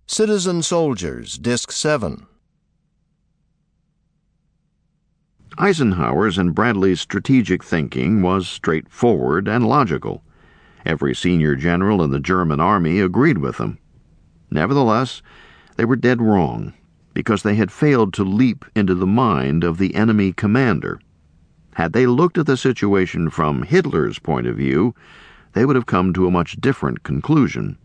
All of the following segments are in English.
Citizen Soldiers, Disc 7. Eisenhower's and Bradley's strategic thinking was straightforward and logical. Every senior general in the German army agreed with them. Nevertheless, they were dead wrong, because they had failed to leap into the mind of the enemy commander. Had they looked at the situation from Hitler's point of view, they would have come to a much different conclusion.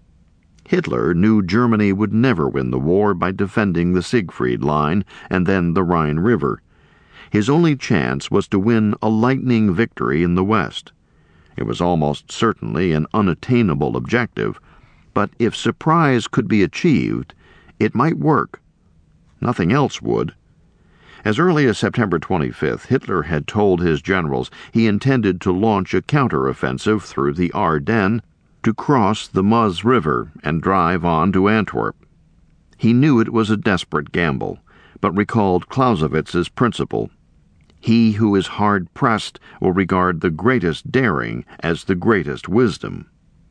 Hitler knew Germany would never win the war by defending the Siegfried Line and then the Rhine River. His only chance was to win a lightning victory in the West. It was almost certainly an unattainable objective, but if surprise could be achieved, it might work. Nothing else would. As early as September 25th, Hitler had told his generals he intended to launch a counteroffensive through the Ardennes to cross the Meuse River and drive on to Antwerp. He knew it was a desperate gamble, but recalled Clausewitz's principle. He who is hard-pressed will regard the greatest daring as the greatest wisdom.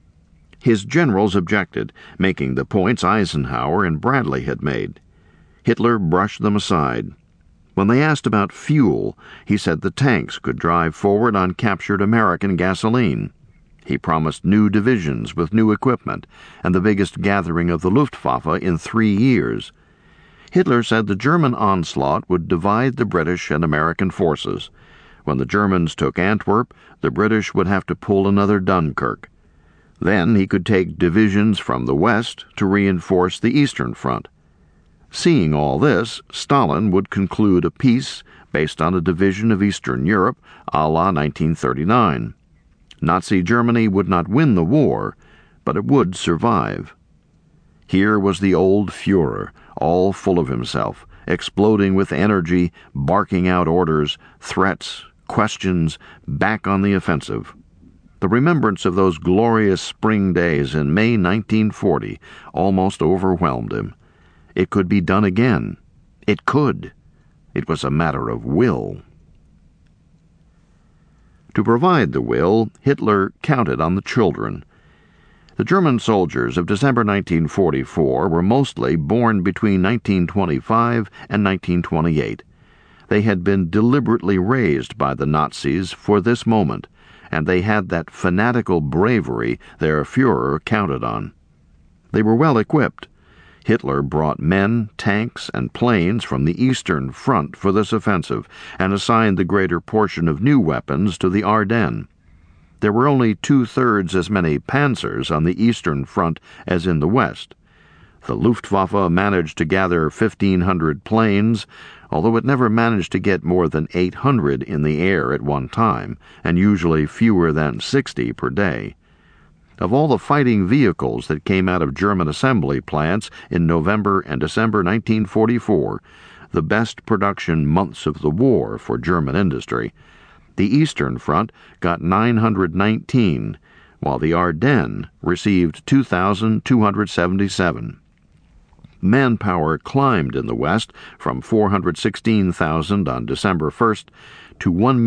His generals objected, making the points Eisenhower and Bradley had made. Hitler brushed them aside. When they asked about fuel, he said the tanks could drive forward on captured American gasoline. He promised new divisions with new equipment and the biggest gathering of the Luftwaffe in 3 years. Hitler said the German onslaught would divide the British and American forces. When the Germans took Antwerp, the British would have to pull another Dunkirk. Then he could take divisions from the west to reinforce the Eastern Front. Seeing all this, Stalin would conclude a peace based on a division of Eastern Europe a la 1939. Nazi Germany would not win the war, but it would survive. Here was the old Führer, all full of himself, exploding with energy, barking out orders, threats, questions, back on the offensive. The remembrance of those glorious spring days in May 1940 almost overwhelmed him. It could be done again. It could. It was a matter of will. To provide the will, Hitler counted on the children. The German soldiers of December 1944 were mostly born between 1925 and 1928. They had been deliberately raised by the Nazis for this moment, and they had that fanatical bravery their Führer counted on. They were well equipped. Hitler brought men, tanks, and planes from the Eastern Front for this offensive and assigned the greater portion of new weapons to the Ardennes. There were only 2/3 as many panzers on the Eastern Front as in the West. The Luftwaffe managed to gather 1,500 planes, although it never managed to get more than 800 in the air at one time, and usually fewer than 60 per day. Of all the fighting vehicles that came out of German assembly plants in November and December 1944, the best production months of the war for German industry, the Eastern Front got 919, while the Ardennes received 2,277. Manpower climbed in the West from 416,000 on December 1st to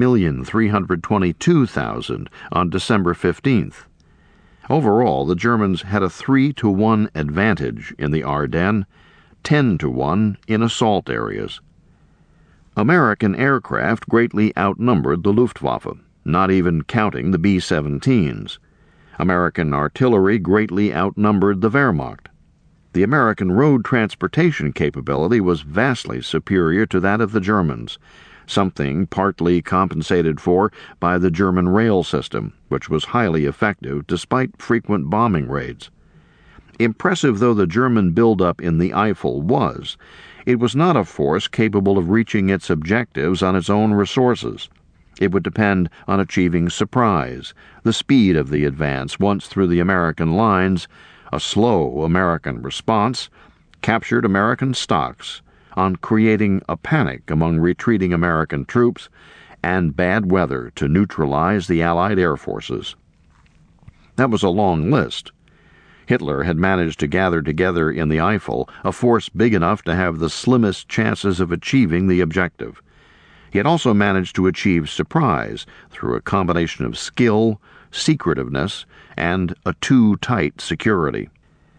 1,322,000 on December 15th. Overall, the Germans had a 3-to-1 advantage in the Ardennes, 10-to-1 in assault areas. American aircraft greatly outnumbered the Luftwaffe, not even counting the B-17s. American artillery greatly outnumbered the Wehrmacht. The American road transportation capability was vastly superior to that of the Germans, something partly compensated for by the German rail system, which was highly effective despite frequent bombing raids. Impressive though the German buildup in the Eifel was, it was not a force capable of reaching its objectives on its own resources. It would depend on achieving surprise, the speed of the advance once through the American lines, a slow American response, captured American stocks, on creating a panic among retreating American troops, and bad weather to neutralize the Allied air forces. That was a long list. Hitler had managed to gather together in the Eifel a force big enough to have the slimmest chances of achieving the objective. He had also managed to achieve surprise through a combination of skill, secretiveness, and a too tight security.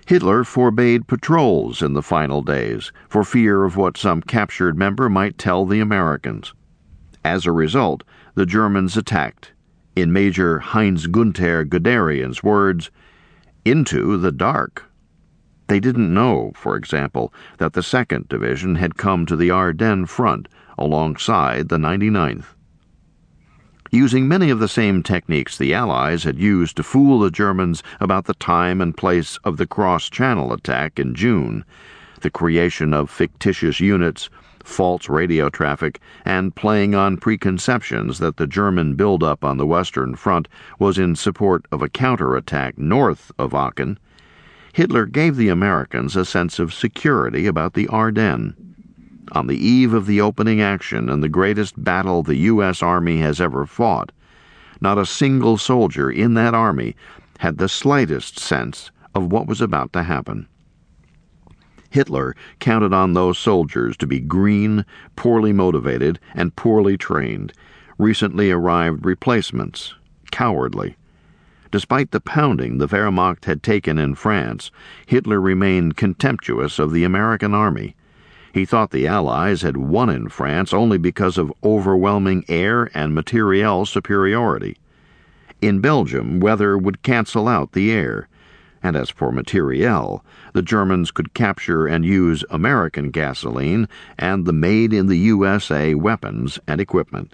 Hitler forbade patrols in the final days for fear of what some captured member might tell the Americans. As a result, the Germans attacked, in Major Heinz Gunther Guderian's words, into the dark. They didn't know, for example, that the 2nd Division had come to the Ardennes front alongside the 99th. Using many of the same techniques the Allies had used to fool the Germans about the time and place of the cross-channel attack in June, the creation of fictitious units, false radio traffic, and playing on preconceptions that the German buildup on the Western Front was in support of a counterattack north of Aachen, Hitler gave the Americans a sense of security about the Ardennes. On the eve of the opening action in the greatest battle the U.S. Army has ever fought, not a single soldier in that army had the slightest sense of what was about to happen. Hitler counted on those soldiers to be green, poorly motivated, and poorly trained, recently arrived replacements, cowardly. Despite the pounding the Wehrmacht had taken in France, Hitler remained contemptuous of the American army. He thought the Allies had won in France only because of overwhelming air and materiel superiority. In Belgium, weather would cancel out the air, and as for materiel, the Germans could capture and use American gasoline and the made-in-the-USA weapons and equipment.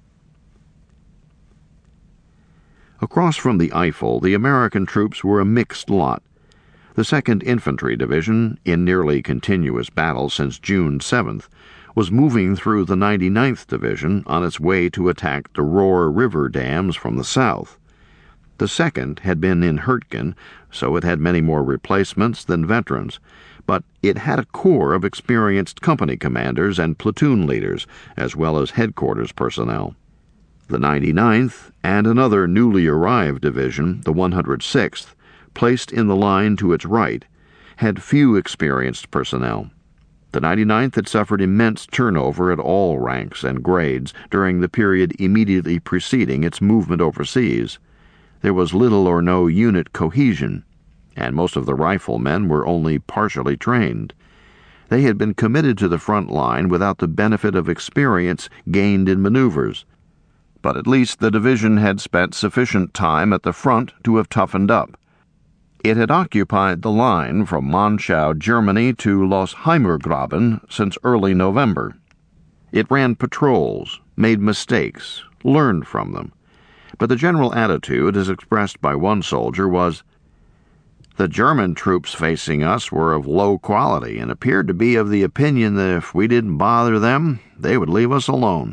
Across from the Eifel, the American troops were a mixed lot. The 2nd Infantry Division, in nearly continuous battle since June 7th, was moving through the 99th Division on its way to attack the Rohr River dams from the south. The 2nd had been in Hürtgen, so it had many more replacements than veterans, but it had a corps of experienced company commanders and platoon leaders, as well as headquarters personnel. The 99th and another newly arrived division, the 106th, placed in the line to its right, had few experienced personnel. The 99th had suffered immense turnover at all ranks and grades during the period immediately preceding its movement overseas. There was little or no unit cohesion, and most of the riflemen were only partially trained. They had been committed to the front line without the benefit of experience gained in maneuvers, but at least the division had spent sufficient time at the front to have toughened up. It had occupied the line from Monschau, Germany to Los Heimergraben since early November. It ran patrols, made mistakes, learned from them. But the general attitude, as expressed by one soldier, was, "The German troops facing us were of low quality and appeared to be of the opinion that if we didn't bother them, they would leave us alone."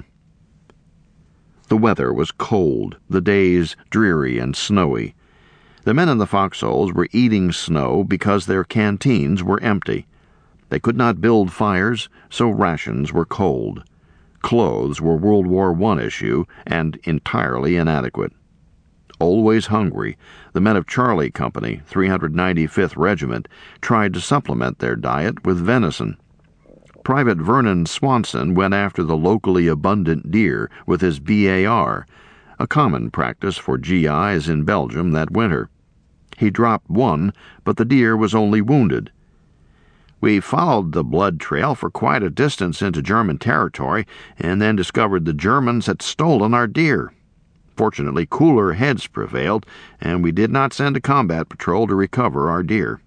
The weather was cold, the days dreary and snowy. The men in the foxholes were eating snow because their canteens were empty. They could not build fires, so rations were cold. Clothes were World War I issue and entirely inadequate. Always hungry, the men of Charlie Company, 395th Regiment, tried to supplement their diet with venison. Private Vernon Swanson went after the locally abundant deer with his BAR, a common practice for GIs in Belgium that winter. He dropped one, but the deer was only wounded. "We followed the blood trail for quite a distance into German territory and then discovered the Germans had stolen our deer. Fortunately, cooler heads prevailed, and we did not send a combat patrol to recover our deer."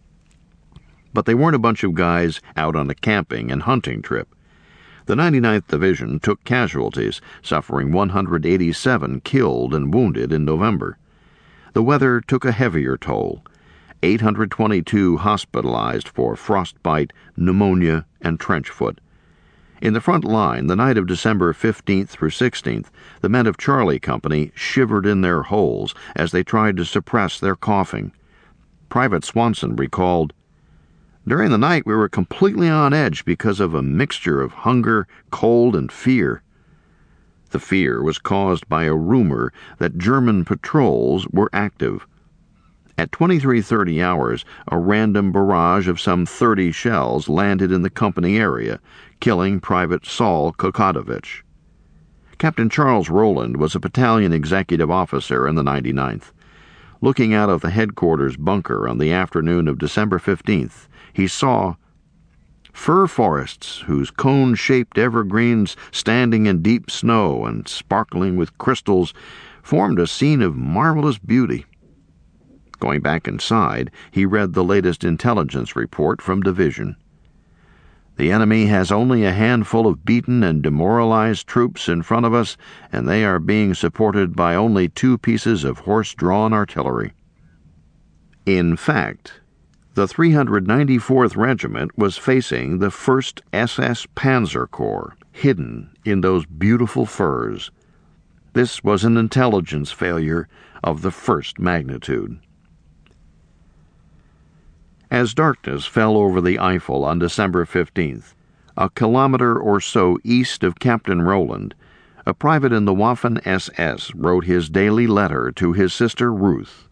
But they weren't a bunch of guys out on a camping and hunting trip. The 99th Division took casualties, suffering 187 killed and wounded in November. The weather took a heavier toll. 822 hospitalized for frostbite, pneumonia, and trench foot. In the front line, the night of December 15th through 16th, the men of Charlie Company shivered in their holes as they tried to suppress their coughing. Private Swanson recalled, "During the night we were completely on edge because of a mixture of hunger, cold, and fear." The fear was caused by a rumor that German patrols were active. At 23:30 hours, a random barrage of some 30 shells landed in the company area, killing Private Saul Kokadovich. Captain Charles Rowland was a battalion executive officer in the 99th. Looking out of the headquarters bunker on the afternoon of December 15th, he saw fir forests whose cone-shaped evergreens, standing in deep snow and sparkling with crystals, formed a scene of marvelous beauty. Going back inside, he read the latest intelligence report from Division. The enemy has only a handful of beaten and demoralized troops in front of us, and they are being supported by only 2 pieces of horse-drawn artillery. In fact, the 394th Regiment was facing the 1st SS Panzer Corps, hidden in those beautiful firs. This was an intelligence failure of the first magnitude. As darkness fell over the Eifel on December 15th, a kilometer or so east of Captain Rowland, a private in the Waffen-SS wrote his daily letter to his sister Ruth.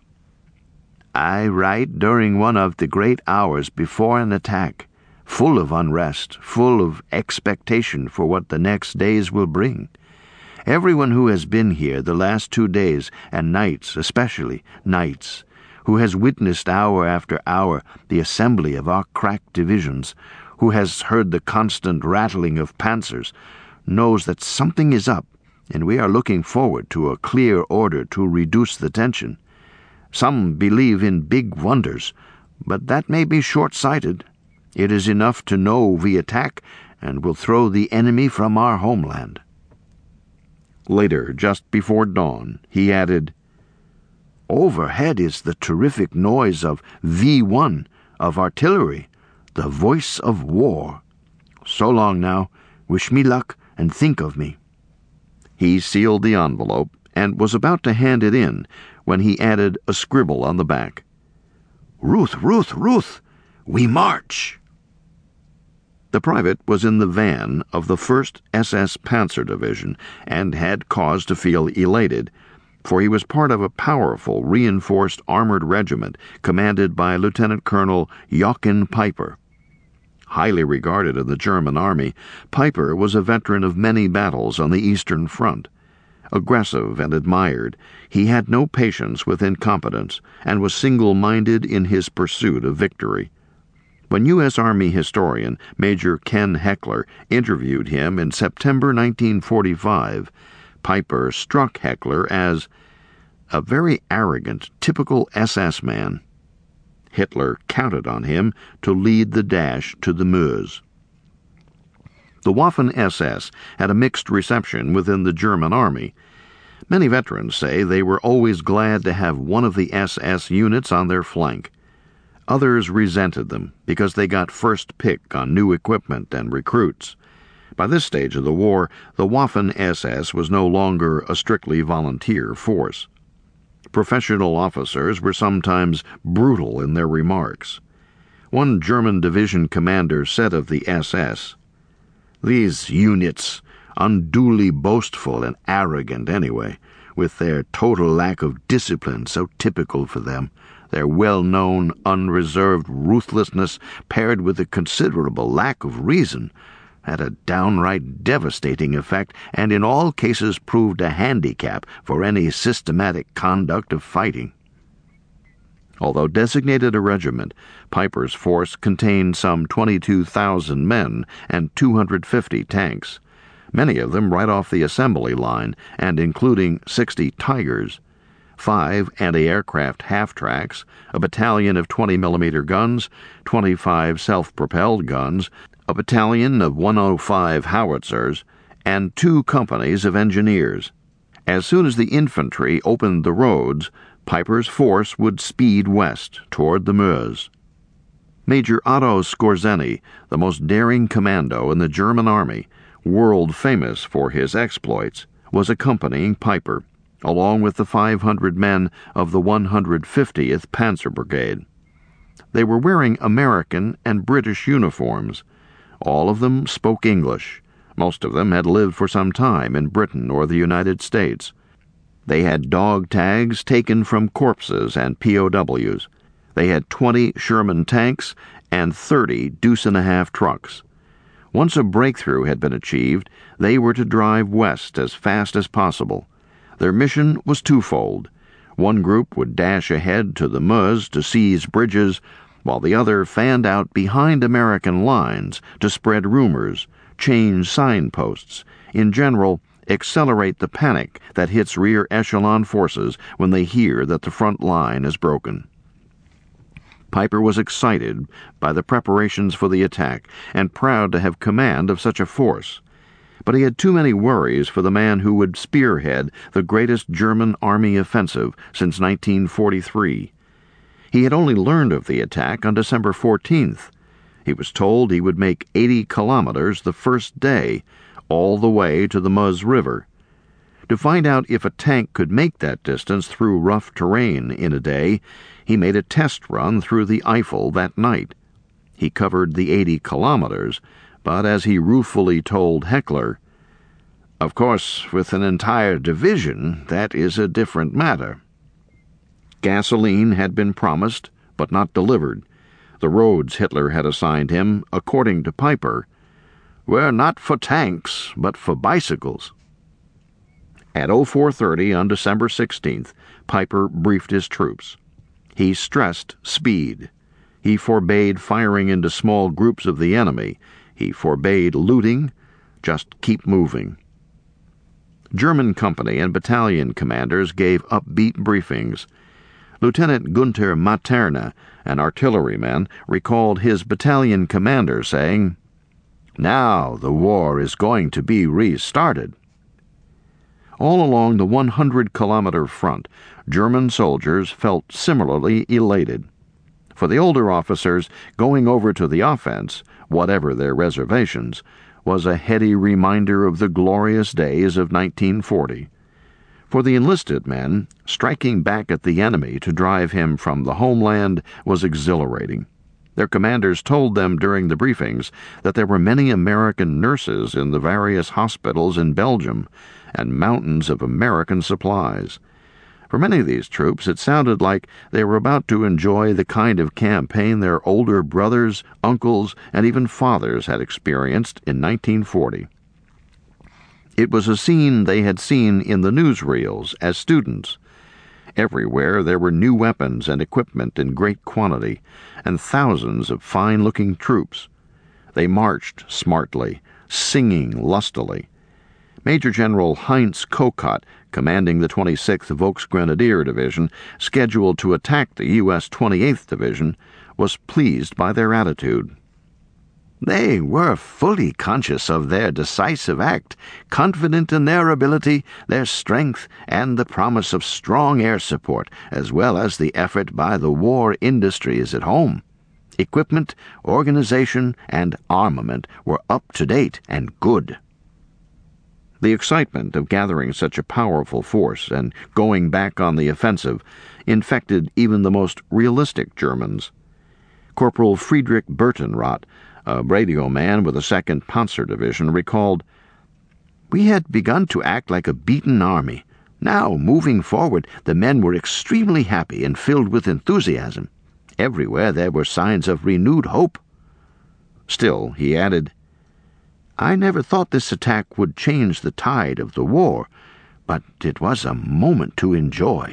"I write during one of the great hours before an attack, full of unrest, full of expectation for what the next days will bring. Everyone who has been here the last 2 days, and nights, especially nights, who has witnessed hour after hour the assembly of our crack divisions, who has heard the constant rattling of panzers, knows that something is up, and we are looking forward to a clear order to reduce the tension. Some believe in big wonders, but that may be short-sighted. It is enough to know we attack and will throw the enemy from our homeland." Later, just before dawn, he added, "Overhead is the terrific noise of V1, of artillery, the voice of war. So long now. Wish me luck and think of me." He sealed the envelope and was about to hand it in when he added a scribble on the back. "Ruth, Ruth, Ruth, we march." The private was in the van of the 1st SS Panzer Division and had cause to feel elated, for he was part of a powerful, reinforced armored regiment commanded by Lieutenant Colonel Joachim Peiper. Highly regarded in the German army, Peiper was a veteran of many battles on the Eastern Front. Aggressive and admired, he had no patience with incompetence and was single-minded in his pursuit of victory. When U.S. Army historian Major Ken Heckler interviewed him in September 1945, Peiper struck Heckler as a very arrogant, typical SS man. Hitler counted on him to lead the dash to the Meuse. The Waffen-SS had a mixed reception within the German army. Many veterans say they were always glad to have one of the SS units on their flank. Others resented them because they got first pick on new equipment and recruits. By this stage of the war, the Waffen-SS was no longer a strictly volunteer force. Professional officers were sometimes brutal in their remarks. One German division commander said of the SS, "These units, unduly boastful and arrogant anyway, with their total lack of discipline so typical for them, their well-known, unreserved ruthlessness paired with a considerable lack of reason, had a downright devastating effect and in all cases proved a handicap for any systematic conduct of fighting." Although designated a regiment, Peiper's force contained some 22,000 men and 250 tanks, many of them right off the assembly line and including 60 Tigers, 5 anti-aircraft half-tracks, a battalion of 20mm guns, 25 self-propelled guns, a battalion of 105 howitzers, and 2 companies of engineers. As soon as the infantry opened the roads, Peiper's force would speed west toward the Meuse. Major Otto Skorzeny, the most daring commando in the German army, world famous for his exploits, was accompanying Peiper, along with the 500 men of the 150th Panzer Brigade. They were wearing American and British uniforms. All of them spoke English. Most of them had lived for some time in Britain or the United States. They had dog tags taken from corpses and POWs. They had 20 Sherman tanks and 30 deuce-and-a-half trucks. Once a breakthrough had been achieved, they were to drive west as fast as possible. Their mission was twofold. One group would dash ahead to the Meuse to seize bridges, while the other fanned out behind American lines to spread rumors, change signposts, in general, accelerate the panic that hits rear echelon forces when they hear that the front line is broken. Piper was excited by the preparations for the attack and proud to have command of such a force, but he had too many worries for the man who would spearhead the greatest German army offensive since 1943. He had only learned of the attack on December 14th. He was told he would make 80 kilometers the first day, all the way to the Meuse River. To find out if a tank could make that distance through rough terrain in a day, he made a test run through the Eifel that night. He covered the 80 kilometers, but as he ruefully told Heckler, "Of course, with an entire division, that is a different matter." Gasoline had been promised, but not delivered. The roads Hitler had assigned him, according to Piper, were not for tanks, but for bicycles. At 04:30 on December 16th, Piper briefed his troops. He stressed speed. He forbade firing into small groups of the enemy. He forbade looting. Just keep moving. German company and battalion commanders gave upbeat briefings. Lieutenant Gunther Materna, an artilleryman, recalled his battalion commander saying, "Now the war is going to be restarted." All along the 100-kilometer front, German soldiers felt similarly elated. For the older officers, going over to the offense, whatever their reservations, was a heady reminder of the glorious days of 1940. For the enlisted men, striking back at the enemy to drive him from the homeland was exhilarating. Their commanders told them during the briefings that there were many American nurses in the various hospitals in Belgium and mountains of American supplies. For many of these troops, it sounded like they were about to enjoy the kind of campaign their older brothers, uncles, and even fathers had experienced in 1940. It was a scene they had seen in the newsreels as students. Everywhere there were new weapons and equipment in great quantity, and thousands of fine-looking troops. They marched smartly, singing lustily. Major General Heinz Kokott, commanding the 26th Volksgrenadier Division, scheduled to attack the U.S. 28th Division, was pleased by their attitude. They were fully conscious of their decisive act, confident in their ability, their strength, and the promise of strong air support, as well as the effort by the war industries at home. Equipment, organization, and armament were up to date and good. The excitement of gathering such a powerful force and going back on the offensive infected even the most realistic Germans. Corporal Friedrich Bertenrath, a radio man with the 2nd Panzer Division, recalled, "We had begun to act like a beaten army. Now, moving forward, the men were extremely happy and filled with enthusiasm. Everywhere there were signs of renewed hope." Still, he added, "I never thought this attack would change the tide of the war, but it was a moment to enjoy."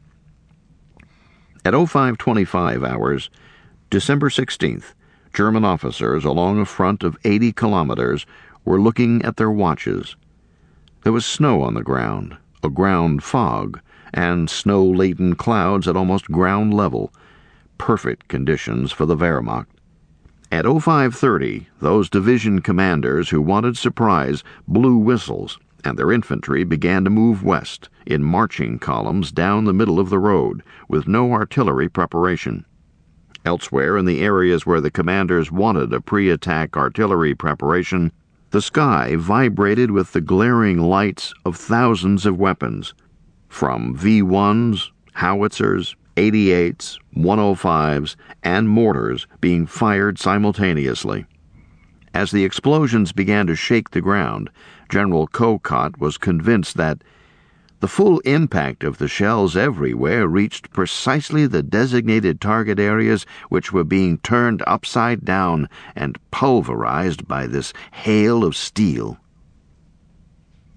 At 05:25 hours, December 16th, German officers along a front of 80 kilometers were looking at their watches. There was snow on the ground, a ground fog, and snow-laden clouds at almost ground level. Perfect conditions for the Wehrmacht. At 05:30, those division commanders who wanted surprise blew whistles, and their infantry began to move west in marching columns down the middle of the road, with no artillery preparation. Elsewhere, in the areas where the commanders wanted a pre-attack artillery preparation, the sky vibrated with the glaring lights of thousands of weapons, from V-1s, howitzers, 88s, 105s, and mortars being fired simultaneously. As the explosions began to shake the ground, General Kokott was convinced that the full impact of the shells everywhere reached precisely the designated target areas which were being turned upside down and pulverized by this hail of steel.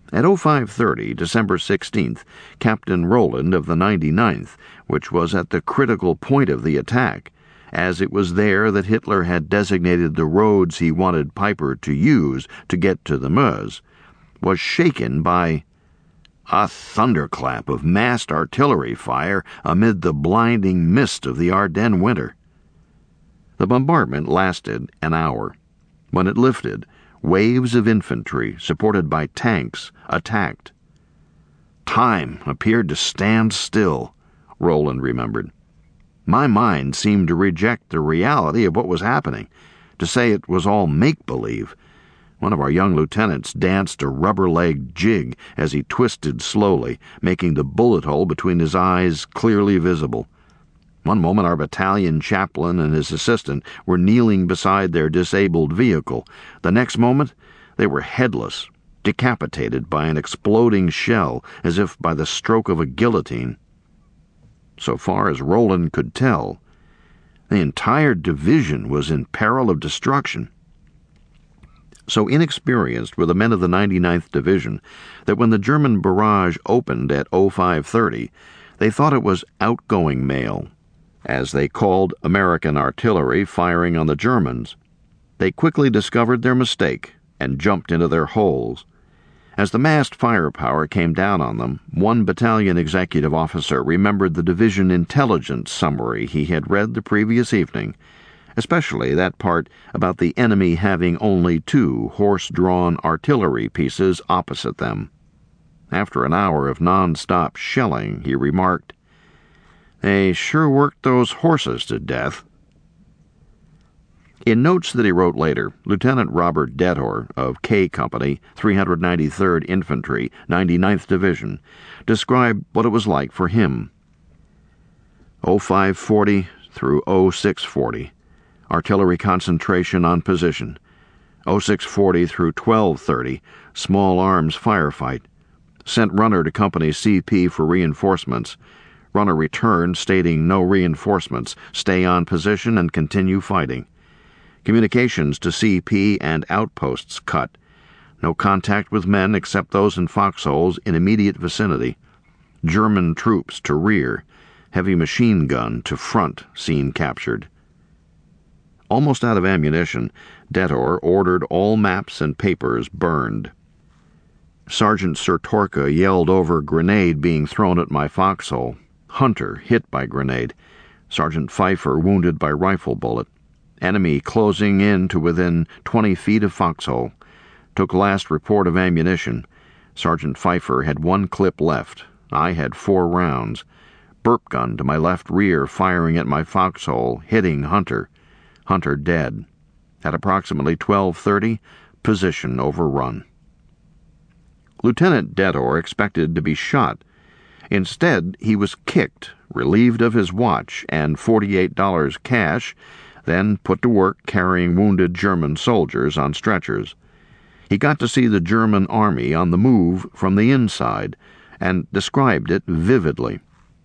At 0530, December 16th, Captain Rowland of the 99th, which was at the critical point of the attack, as it was there that Hitler had designated the roads he wanted Piper to use to get to the Meuse, was shaken by a thunderclap of massed artillery fire amid the blinding mist of the Ardennes winter. The bombardment lasted an hour. When it lifted, waves of infantry, supported by tanks, attacked. Time appeared to stand still, Rowland remembered. My mind seemed to reject the reality of what was happening, to say it was all make-believe. One of our young lieutenants danced a rubber-legged jig as he twisted slowly, making the bullet hole between his eyes clearly visible. One moment our battalion chaplain and his assistant were kneeling beside their disabled vehicle. The next moment, they were headless, decapitated by an exploding shell, as if by the stroke of a guillotine. So far as Rowland could tell, the entire division was in peril of destruction. So inexperienced were the men of the 99th Division that when the German barrage opened at 0530, they thought it was outgoing mail, as they called American artillery firing on the Germans. They quickly discovered their mistake and jumped into their holes. As the massed firepower came down on them, one battalion executive officer remembered the division intelligence summary he had read the previous evening, especially that part about the enemy having only 2 horse-drawn artillery pieces opposite them. After an hour of non-stop shelling, he remarked, "They sure worked those horses to death." In notes that he wrote later, Lieutenant Robert Detor of K Company, 393rd Infantry, 99th Division, described what it was like for him. 0540 through 0640, artillery concentration on position. 0640 through 1230, small arms firefight. Sent runner to company CP for reinforcements. Runner returned stating no reinforcements, stay on position and continue fighting. Communications to CP and outposts cut. No contact with men except those in foxholes in immediate vicinity. German troops to rear. Heavy machine gun to front seen captured. Almost out of ammunition, Detor ordered all maps and papers burned. Sergeant Sertorka yelled over grenade being thrown at my foxhole. Hunter hit by grenade. Sergeant Pfeiffer wounded by rifle bullet. Enemy closing in to within 20 feet of foxhole. Took last report of ammunition. Sergeant Pfeiffer had 1 clip left. I had 4 rounds. Burp gun to my left rear firing at my foxhole, hitting Hunter. Hunter dead. At approximately 12:30, position overrun. Lieutenant Detor expected to be shot. Instead, he was kicked, relieved of his watch and $48 cash, then put to work carrying wounded German soldiers on stretchers. He got to see the German army on the move from the inside and described it vividly.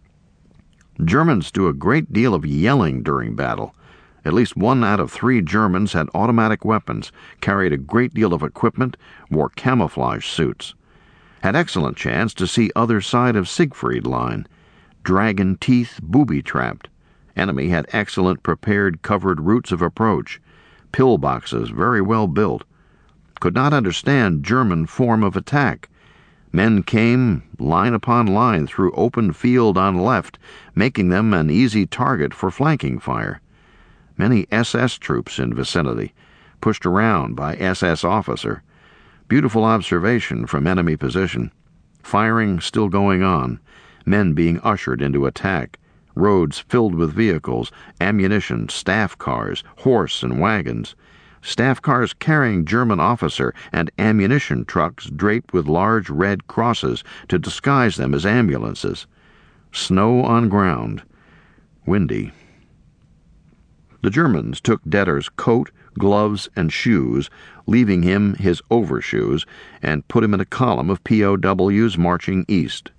Germans do a great deal of yelling during battle. At least 1 out of 3 Germans had automatic weapons, carried a great deal of equipment, wore camouflage suits. Had excellent chance to see other side of Siegfried Line. Dragon teeth booby-trapped. Enemy had excellent prepared covered routes of approach. Pillboxes very well built. Could not understand German form of attack. Men came line upon line through open field on left, making them an easy target for flanking fire. Many SS troops in vicinity, pushed around by SS officer. Beautiful observation from enemy position. Firing still going on. Men being ushered into attack. Roads filled with vehicles, ammunition, staff cars, horse and wagons. Staff cars carrying German officer and ammunition trucks draped with large red crosses to disguise them as ambulances. Snow on ground. Windy. The Germans took Detor's coat, gloves, and shoes, leaving him his overshoes, and put him in a column of POWs marching east.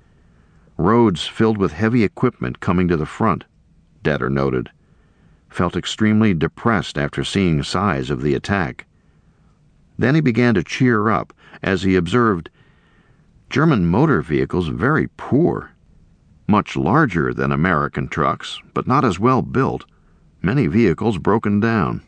Roads filled with heavy equipment coming to the front, Detor noted. Felt extremely depressed after seeing the size of the attack. Then he began to cheer up as he observed German motor vehicles very poor. Much larger than American trucks, but not as well built. Many vehicles broken down.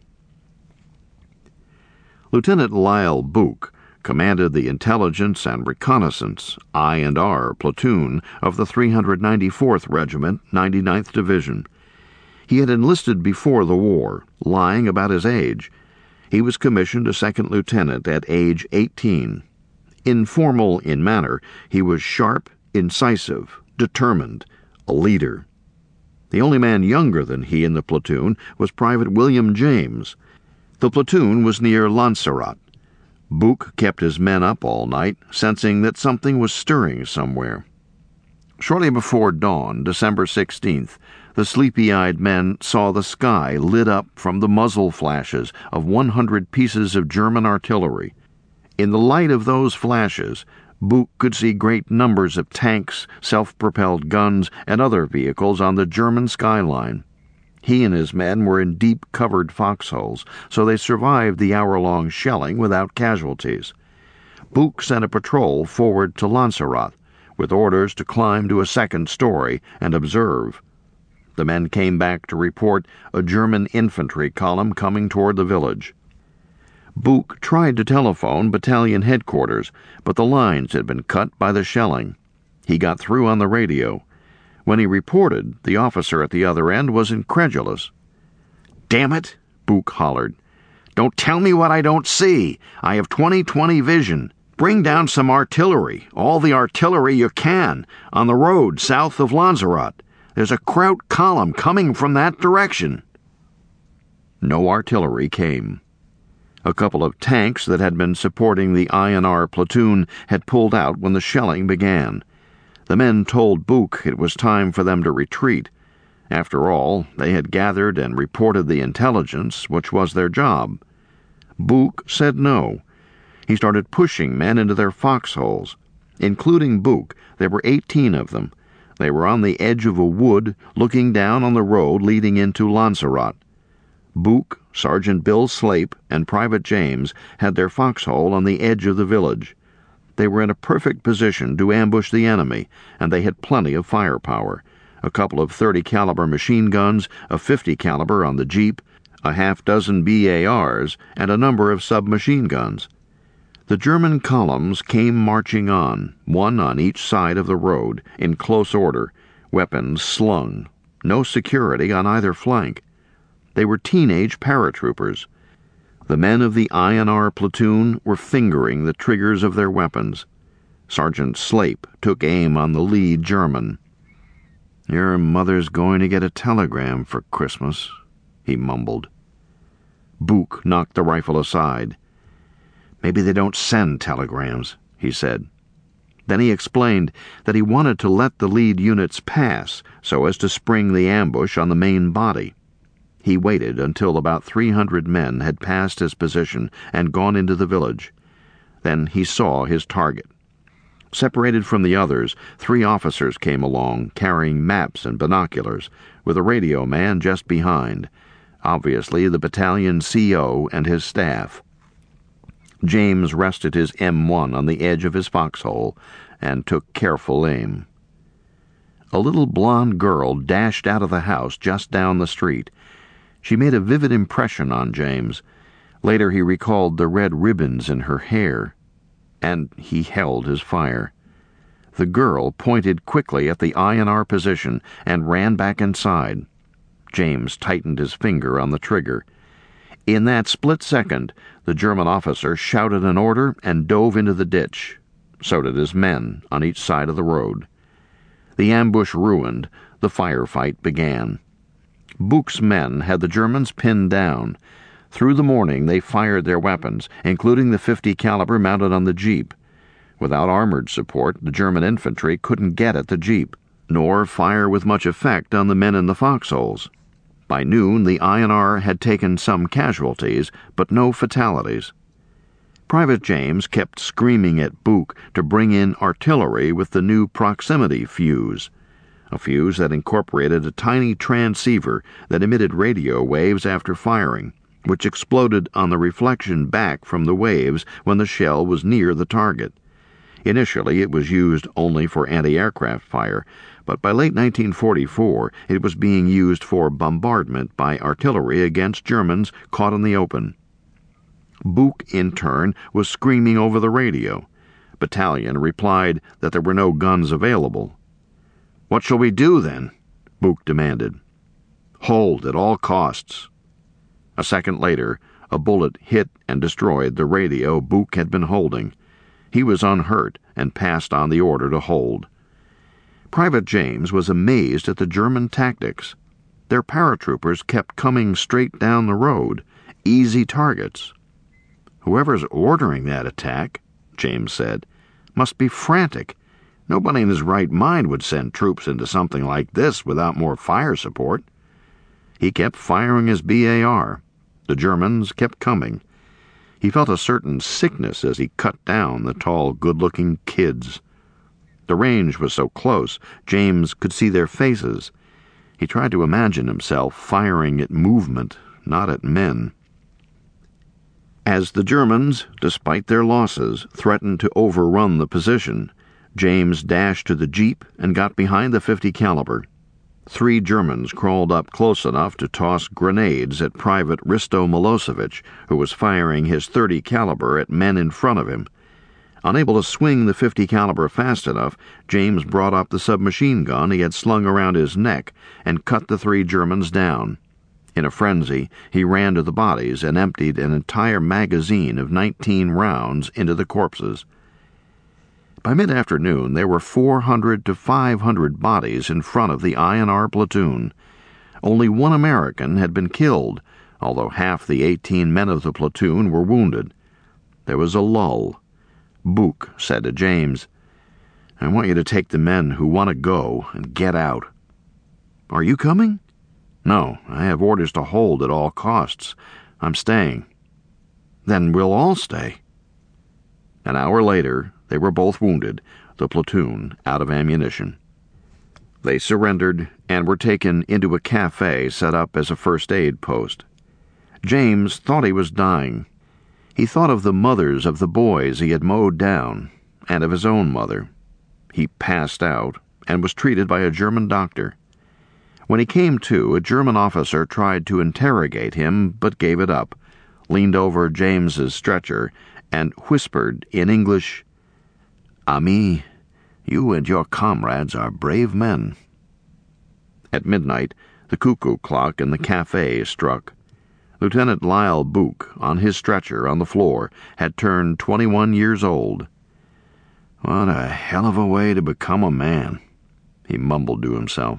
Lieutenant Lyle Book commanded the Intelligence and Reconnaissance I&R platoon of the 394th Regiment, 99th Division. He had enlisted before the war, lying about his age. He was commissioned a second lieutenant at age 18. Informal in manner, he was sharp, incisive, determined, a leader. The only man younger than he in the platoon was Private William James. The platoon was near Lanzarote. Book kept his men up all night, sensing that something was stirring somewhere. Shortly before dawn, December 16th, the sleepy-eyed men saw the sky lit up from the muzzle flashes of 100 pieces of German artillery. In the light of those flashes, Book could see great numbers of tanks, self-propelled guns, and other vehicles on the German skyline. He and his men were in deep covered foxholes, so they survived the hour-long shelling without casualties. Book sent a patrol forward to Lanzarote, with orders to climb to a second story and observe. The men came back to report a German infantry column coming toward the village. Book tried to telephone battalion headquarters, but the lines had been cut by the shelling. He got through on the radio. When he reported, the officer at the other end was incredulous. "Damn it," Book hollered. "Don't tell me what I don't see. I have 20/20 vision. Bring down some artillery, all the artillery you can, on the road south of Lanzarote. There's a Kraut column coming from that direction." No artillery came. A couple of tanks that had been supporting the I&R platoon had pulled out when the shelling began. The men told Book it was time for them to retreat. After all, they had gathered and reported the intelligence, which was their job. Book said no. He started pushing men into their foxholes. Including Book, there were 18 of them. They were on the edge of a wood, looking down on the road leading into Lanzarote. Book, Sergeant Bill Slape, and Private James had their foxhole on the edge of the village. They were in a perfect position to ambush the enemy, and they had plenty of firepower. A couple of 30 caliber machine guns, a 50 caliber on the Jeep, a half-dozen BARs, and a number of submachine guns. The German columns came marching on, one on each side of the road, in close order, weapons slung, no security on either flank. They were teenage paratroopers. The men of the I&R platoon were fingering the triggers of their weapons. Sergeant Slape took aim on the lead German. "Your mother's going to get a telegram for Christmas," he mumbled. Book knocked the rifle aside. "Maybe they don't send telegrams," he said. Then he explained that he wanted to let the lead units pass so as to spring the ambush on the main body. He waited until about 300 men had passed his position and gone into the village. Then he saw his target. Separated from the others, 3 officers came along, carrying maps and binoculars, with a radio man just behind, obviously the battalion CO and his staff. James rested his M1 on the edge of his foxhole and took careful aim. A little blonde girl dashed out of the house just down the street. She made a vivid impression on James. Later he recalled the red ribbons in her hair, and he held his fire. The girl pointed quickly at the I&R position and ran back inside. James tightened his finger on the trigger. In that split second, the German officer shouted an order and dove into the ditch. So did his men on each side of the road. The ambush ruined, the firefight began. Book's men had the Germans pinned down. Through the morning they fired their weapons, including the 50 caliber mounted on the Jeep. Without armored support, the German infantry couldn't get at the Jeep, nor fire with much effect on the men in the foxholes. By noon, the I&R had taken some casualties, but no fatalities. Private James kept screaming at Book to bring in artillery with the new proximity fuse, a fuse that incorporated a tiny transceiver that emitted radio waves after firing, which exploded on the reflection back from the waves when the shell was near the target. Initially, it was used only for anti-aircraft fire, but by late 1944, it was being used for bombardment by artillery against Germans caught in the open. Buch, in turn, was screaming over the radio. Battalion replied that there were no guns available. "What shall we do, then?" Buch demanded. "Hold at all costs." A second later, a bullet hit and destroyed the radio Buch had been holding. He was unhurt and passed on the order to hold. Private James was amazed at the German tactics. Their paratroopers kept coming straight down the road, easy targets. "Whoever's ordering that attack," James said, "must be frantic. Nobody in his right mind would send troops into something like this without more fire support." He kept firing his BAR. The Germans kept coming. He felt a certain sickness as he cut down the tall, good-looking kids. The range was so close, James could see their faces. He tried to imagine himself firing at movement, not at men. As the Germans, despite their losses, threatened to overrun the position, James dashed to the jeep and got behind the .50 caliber. 3 Germans crawled up close enough to toss grenades at Private Risto Milosevic, who was firing his .30 caliber at men in front of him. Unable to swing the .50 caliber fast enough, James brought up the submachine gun he had slung around his neck and cut the 3 Germans down. In a frenzy, he ran to the bodies and emptied an entire magazine of 19 rounds into the corpses. By mid-afternoon, there were 400 to 500 bodies in front of the INR platoon. Only 1 American had been killed, although half the 18 men of the platoon were wounded. There was a lull. Buch said to James, "I want you to take the men who want to go and get out." "Are you coming?" "No, I have orders to hold at all costs. I'm staying." "Then we'll all stay." An hour later, they were both wounded, the platoon out of ammunition. They surrendered and were taken into a cafe set up as a first aid post. James thought he was dying. He thought of the mothers of the boys he had mowed down, and of his own mother. He passed out and was treated by a German doctor. When he came to, a German officer tried to interrogate him but gave it up, leaned over James's stretcher, and whispered in English, "Ami, you and your comrades are brave men." At midnight, the cuckoo clock in the cafe struck. Lieutenant Lyle Buch, on his stretcher on the floor, had turned 21 years old. "What a hell of a way to become a man," he mumbled to himself.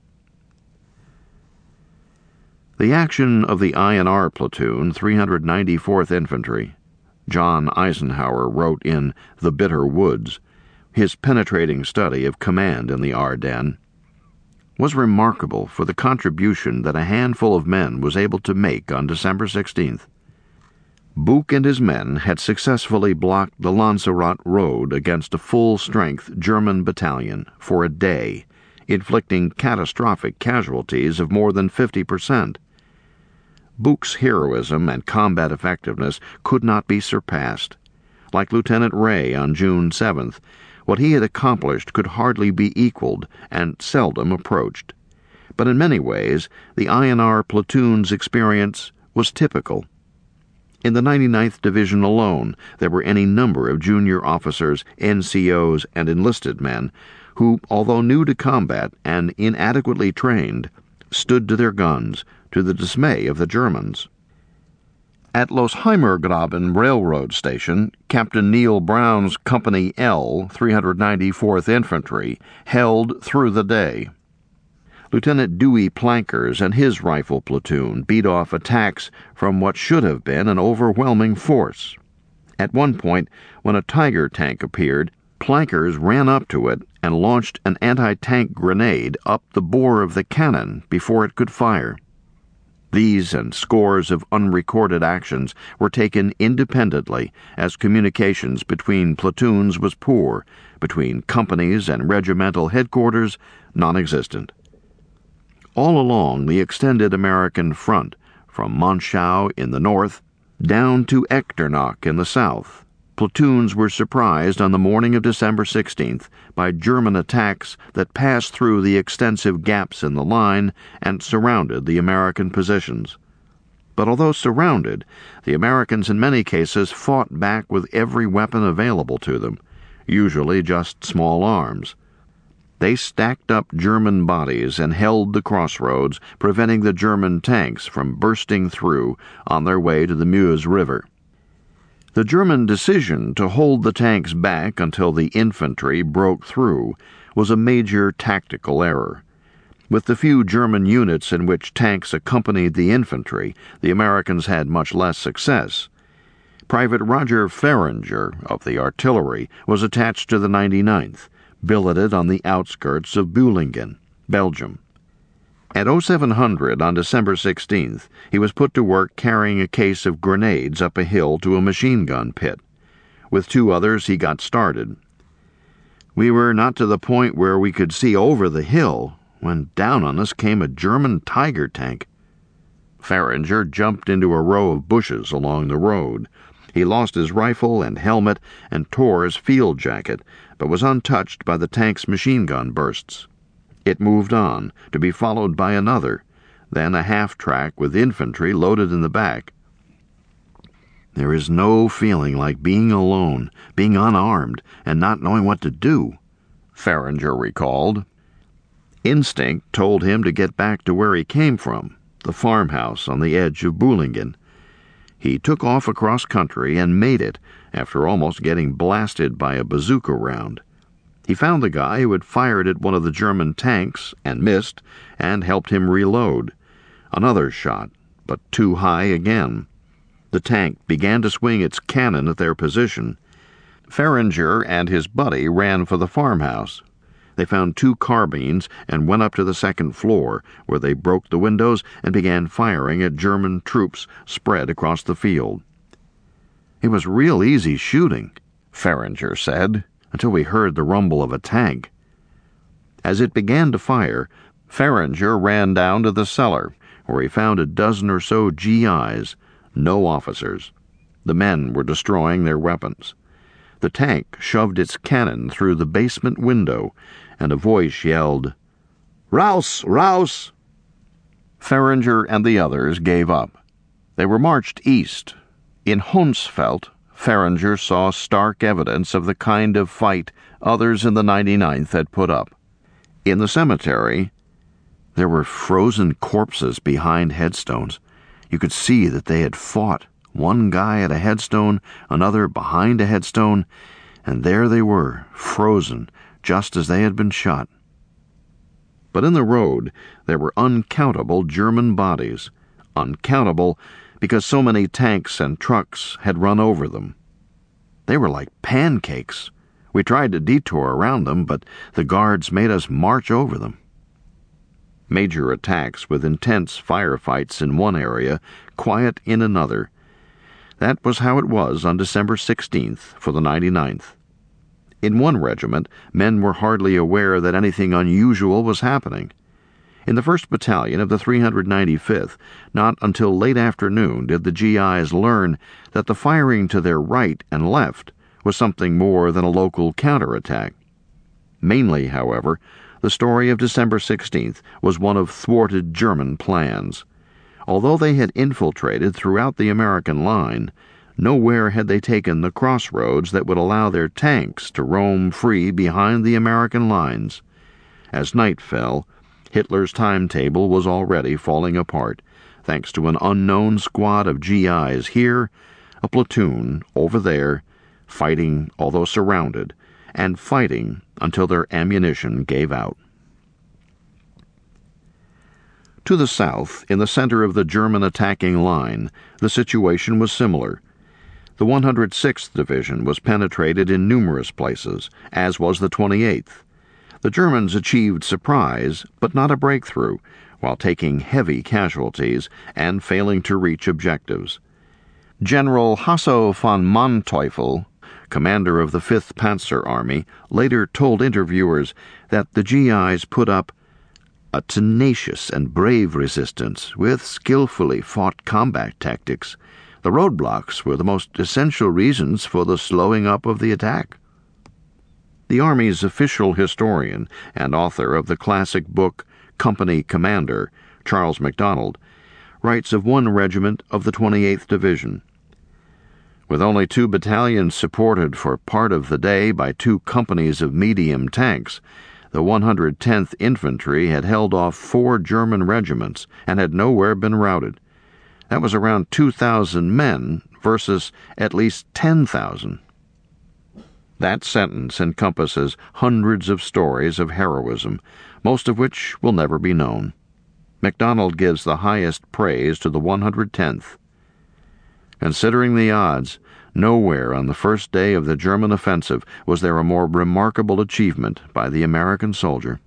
The action of the INR platoon, 394th Infantry. John Eisenhower wrote in The Bitter Woods, his penetrating study of command in the Ardennes, was remarkable for the contribution that a handful of men was able to make on December 16th. Buch and his men had successfully blocked the Lanzarote road against a full-strength German battalion for a day, inflicting catastrophic casualties of more than 50%. Buch's heroism and combat effectiveness could not be surpassed. Like Lieutenant Ray on June 7th, what he had accomplished could hardly be equaled and seldom approached. But in many ways, the INR platoon's experience was typical. In the 99th Division alone, there were any number of junior officers, NCOs, and enlisted men who, although new to combat and inadequately trained, stood to their guns, to the dismay of the Germans. At Los Heimergraben Railroad Station, Captain Neil Brown's Company L, 394th Infantry, held through the day. Lieutenant Dewey Plankers and his rifle platoon beat off attacks from what should have been an overwhelming force. At one point, when a Tiger tank appeared, Plankers ran up to it and launched an anti-tank grenade up the bore of the cannon before it could fire. These and scores of unrecorded actions were taken independently as communications between platoons was poor, between companies and regimental headquarters non-existent. All along the extended American front, from Monschau in the north down to Echternach in the south, platoons were surprised on the morning of December 16th by German attacks that passed through the extensive gaps in the line and surrounded the American positions. But although surrounded, the Americans in many cases fought back with every weapon available to them, usually just small arms. They stacked up German bodies and held the crossroads, preventing the German tanks from bursting through on their way to the Meuse River. The German decision to hold the tanks back until the infantry broke through was a major tactical error. With the few German units in which tanks accompanied the infantry, the Americans had much less success. Private Roger Fehringer of the artillery was attached to the 99th, billeted on the outskirts of Beulingen, Belgium. At 0700 on December 16th, he was put to work carrying a case of grenades up a hill to a machine gun pit. With 2 others, he got started. We were not to the point where we could see over the hill when down on us came a German Tiger tank. Fehringer jumped into a row of bushes along the road. He lost his rifle and helmet and tore his field jacket, but was untouched by the tank's machine gun bursts. It moved on, to be followed by another, then a half-track with infantry loaded in the back. There is no feeling like being alone, being unarmed, and not knowing what to do, Fehringer recalled. Instinct told him to get back to where he came from, the farmhouse on the edge of Beulingen. He took off across country and made it after almost getting blasted by a bazooka round. He found the guy who had fired at one of the German tanks and missed, and helped him reload. Another shot, but too high again. The tank began to swing its cannon at their position. Fehringer and his buddy ran for the farmhouse. They found 2 carbines and went up to the 2nd floor, where they broke the windows and began firing at German troops spread across the field. It was real easy shooting, Fehringer said, until we heard the rumble of a tank. As it began to fire, Fehringer ran down to the cellar, where he found a dozen or so GIs, no officers. The men were destroying their weapons. The tank shoved its cannon through the basement window, and a voice yelled, "Raus! Raus!" Fehringer and the others gave up. They were marched east. In Hunsfeld, Fehringer saw stark evidence of the kind of fight others in the 99th had put up. In the cemetery, there were frozen corpses behind headstones. You could see that they had fought, one guy at a headstone, another behind a headstone, and there they were, frozen, just as they had been shot. But in the road, there were uncountable German bodies, uncountable because so many tanks and trucks had run over them. They were like pancakes. We tried to detour around them, but the guards made us march over them. Major attacks with intense firefights in one area, quiet in another. That was how it was on December 16th for the 99th. In one regiment, men were hardly aware that anything unusual was happening. In the 1st Battalion of the 395th, not until late afternoon did the GIs learn that the firing to their right and left was something more than a local counterattack. Mainly, however, the story of December 16th was one of thwarted German plans. Although they had infiltrated throughout the American line, nowhere had they taken the crossroads that would allow their tanks to roam free behind the American lines. As night fell, Hitler's timetable was already falling apart, thanks to an unknown squad of GIs here, a platoon over there, fighting although surrounded, and fighting until their ammunition gave out. To the south, in the center of the German attacking line, the situation was similar. The 106th Division was penetrated in numerous places, as was the 28th. The Germans achieved surprise, but not a breakthrough, while taking heavy casualties and failing to reach objectives. General Hasso von Manteuffel, commander of the 5th Panzer Army, later told interviewers that the GIs put up a tenacious and brave resistance with skillfully fought combat tactics. The roadblocks were the most essential reasons for the slowing up of the attack. The Army's official historian and author of the classic book Company Commander, Charles MacDonald, writes of one regiment of the 28th Division. With only 2 battalions supported for part of the day by 2 companies of medium tanks, the 110th Infantry had held off 4 German regiments and had nowhere been routed. That was around 2,000 men versus at least 10,000. That sentence encompasses hundreds of stories of heroism, most of which will never be known. MacDonald gives the highest praise to the 110th. Considering the odds, nowhere on the first day of the German offensive was there a more remarkable achievement by the American soldier.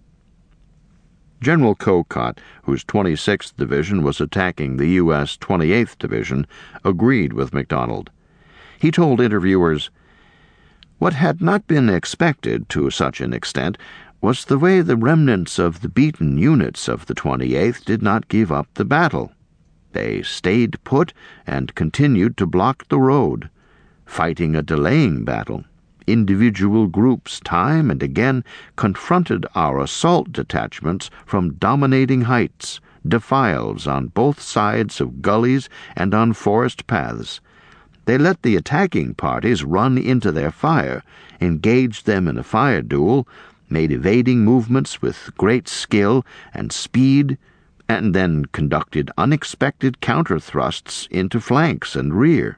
General Kokott, whose 26th Division was attacking the U.S. 28th Division, agreed with MacDonald. He told interviewers, "What had not been expected to such an extent was the way the remnants of the beaten units of the 28th did not give up the battle. They stayed put and continued to block the road, fighting a delaying battle. Individual groups time and again confronted our assault detachments from dominating heights, defiles on both sides of gullies and on forest paths. They let the attacking parties run into their fire, engaged them in a fire duel, made evading movements with great skill and speed, and then conducted unexpected counter-thrusts into flanks and rear."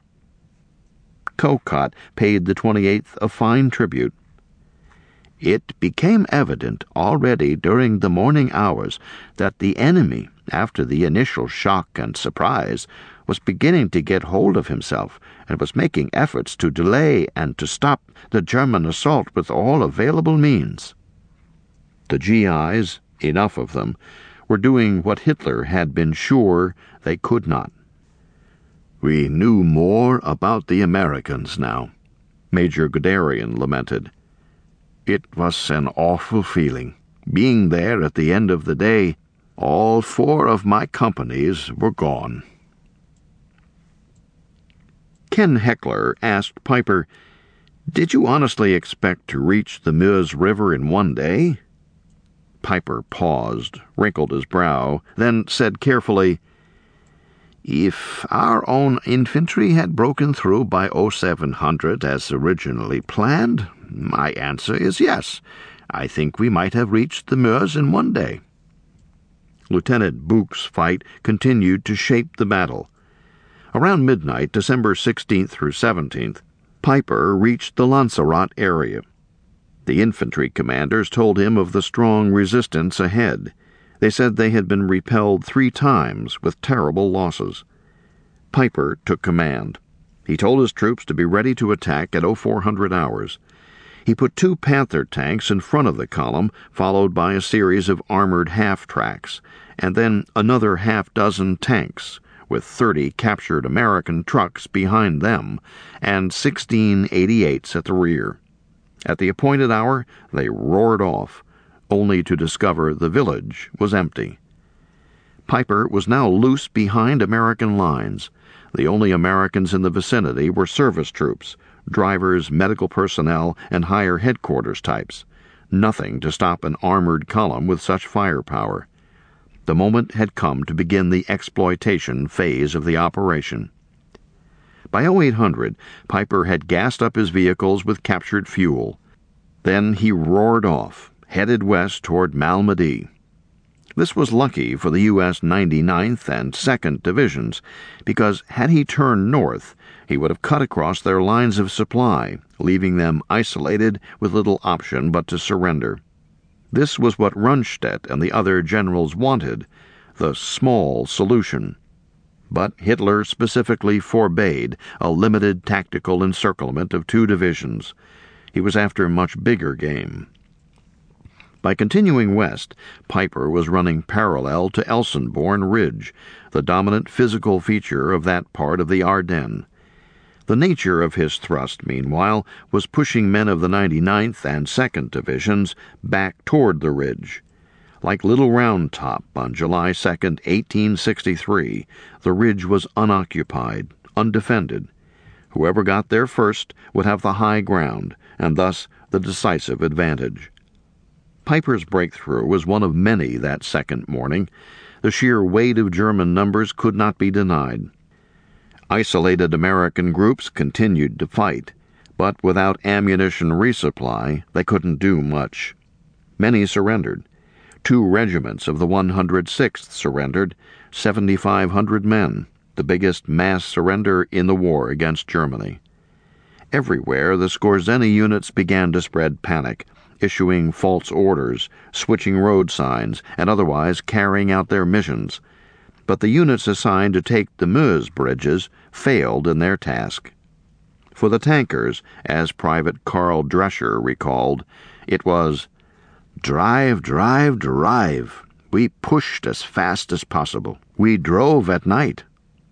Kokott paid the 28th a fine tribute. "It became evident already during the morning hours that the enemy, after the initial shock and surprise, was beginning to get hold of himself and was making efforts to delay and to stop the German assault with all available means." The GIs, enough of them, were doing what Hitler had been sure they could not. "We knew more about the Americans now," Major Guderian lamented. "It was an awful feeling. Being there at the end of the day, all 4 of my companies were gone." Ken Heckler asked Piper, "Did you honestly expect to reach the Meuse River in one day?" Piper paused, wrinkled his brow, then said carefully, "If our own infantry had broken through by 0700 as originally planned, my answer is yes. I think we might have reached the Meuse in one day." Lieutenant Buch's fight continued to shape the battle. Around midnight, December 16th through 17th, Piper reached the Lanzarote area. The infantry commanders told him of the strong resistance ahead. They said they had been repelled 3 times with terrible losses. Piper took command. He told his troops to be ready to attack at 0400 hours. He put 2 Panther tanks in front of the column, followed by a series of armored half-tracks, and then another half-dozen tanks, with 30 captured American trucks behind them, and 16 88s at the rear. At the appointed hour, they roared off, only to discover the village was empty. Piper was now loose behind American lines. The only Americans in the vicinity were service troops, drivers, medical personnel, and higher headquarters types. Nothing to stop an armored column with such firepower. The moment had come to begin the exploitation phase of the operation. By 0800, Piper had gassed up his vehicles with captured fuel. Then he roared off, headed west toward Malmedy. This was lucky for the U.S. 99th and 2nd Divisions, because had he turned north, he would have cut across their lines of supply, leaving them isolated with little option but to surrender. This was what Rundstedt and the other generals wanted, the small solution. But Hitler specifically forbade a limited tactical encirclement of 2 divisions. He was after much bigger game. By continuing west, Piper was running parallel to Elsenborn Ridge, the dominant physical feature of that part of the Ardennes. The nature of his thrust, meanwhile, was pushing men of the 99th and 2nd Divisions back toward the ridge. Like Little Round Top on July 2, 1863, the ridge was unoccupied, undefended. Whoever got there first would have the high ground, and thus the decisive advantage. Piper's breakthrough was one of many that second morning. The sheer weight of German numbers could not be denied. Isolated American groups continued to fight, but without ammunition resupply, they couldn't do much. Many surrendered. 2 regiments of the 106th surrendered, 7,500 men, the biggest mass surrender in the war against Germany. Everywhere, the Skorzeny units began to spread panic, issuing false orders, switching road signs, and otherwise carrying out their missions. But the units assigned to take the Meuse bridges failed in their task. For the tankers, as Private Karl Drescher recalled, it was, "Drive, drive, drive. We pushed as fast as possible. We drove at night."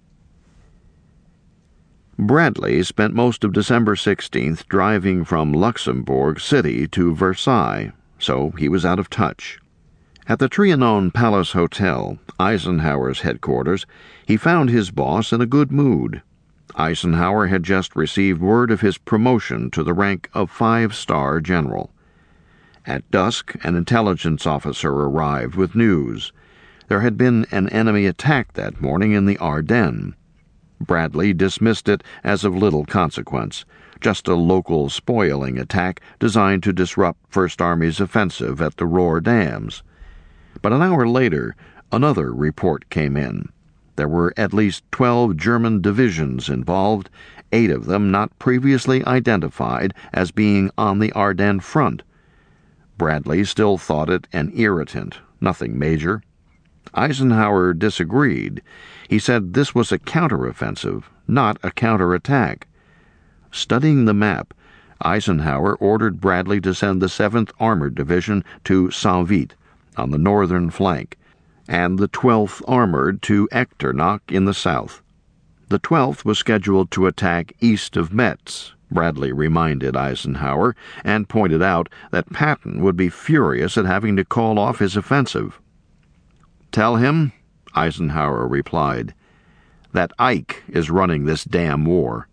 Bradley spent most of December 16th driving from Luxembourg City to Versailles, so he was out of touch. At the Trianon Palace Hotel, Eisenhower's headquarters, he found his boss in a good mood. Eisenhower had just received word of his promotion to the rank of 5-star general. At dusk, an intelligence officer arrived with news. There had been an enemy attack that morning in the Ardennes. Bradley dismissed it as of little consequence, just a local spoiling attack designed to disrupt First Army's offensive at the Rohr dams. But an hour later, another report came in. There were at least 12 German divisions involved, 8 of them not previously identified as being on the Ardennes front. Bradley still thought it an irritant, nothing major. Eisenhower disagreed. He said this was a counteroffensive, not a counterattack. Studying the map, Eisenhower ordered Bradley to send the 7th Armored Division to Saint-Vite on the northern flank, and the 12th Armored to Echternach in the south. The 12th was scheduled to attack east of Metz, Bradley reminded Eisenhower, and pointed out that Patton would be furious at having to call off his offensive. "Tell him," Eisenhower replied, "that Ike is running this damn war."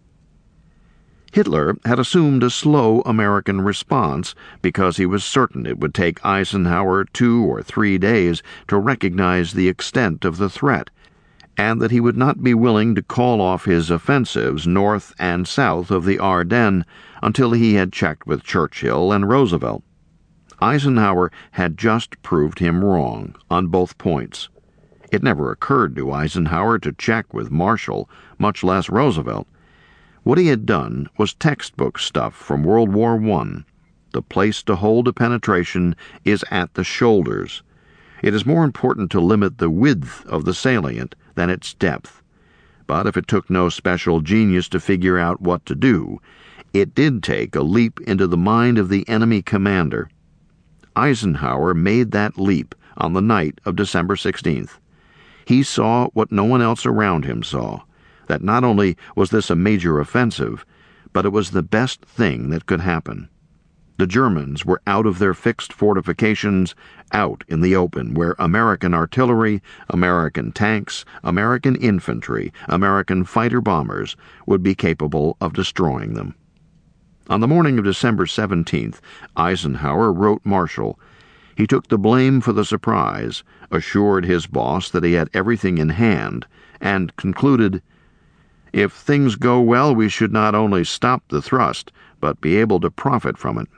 Hitler had assumed a slow American response because he was certain it would take Eisenhower 2 or 3 days to recognize the extent of the threat, and that he would not be willing to call off his offensives north and south of the Ardennes until he had checked with Churchill and Roosevelt. Eisenhower had just proved him wrong on both points. It never occurred to Eisenhower to check with Marshall, much less Roosevelt. What he had done was textbook stuff from World War I. The place to hold a penetration is at the shoulders. It is more important to limit the width of the salient than its depth. But if it took no special genius to figure out what to do, it did take a leap into the mind of the enemy commander. Eisenhower made that leap on the night of December 16th. He saw what no one else around him saw, that not only was this a major offensive, but it was the best thing that could happen. The Germans were out of their fixed fortifications, out in the open, where American artillery, American tanks, American infantry, American fighter-bombers would be capable of destroying them. On the morning of December 17th, Eisenhower wrote Marshall. He took the blame for the surprise, assured his boss that he had everything in hand, and concluded, "If things go well, we should not only stop the thrust, but be able to profit from it."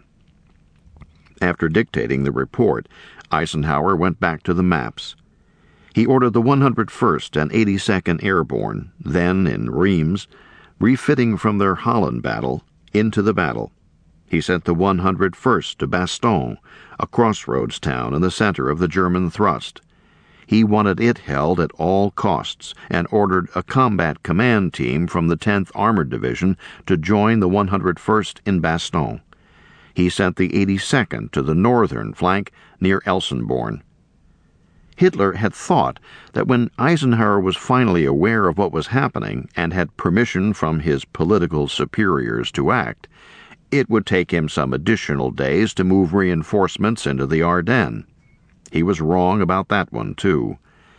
After dictating the report, Eisenhower went back to the maps. He ordered the 101st and 82nd Airborne, then in Reims, refitting from their Holland battle, into the battle. He sent the 101st to Bastogne, a crossroads town in the center of the German thrust. He wanted it held at all costs and ordered a combat command team from the 10th Armored Division to join the 101st in Bastogne. He sent the 82nd to the northern flank near Elsenborn. Hitler had thought that when Eisenhower was finally aware of what was happening and had permission from his political superiors to act, it would take him some additional days to move reinforcements into the Ardennes. He was wrong about that one, too.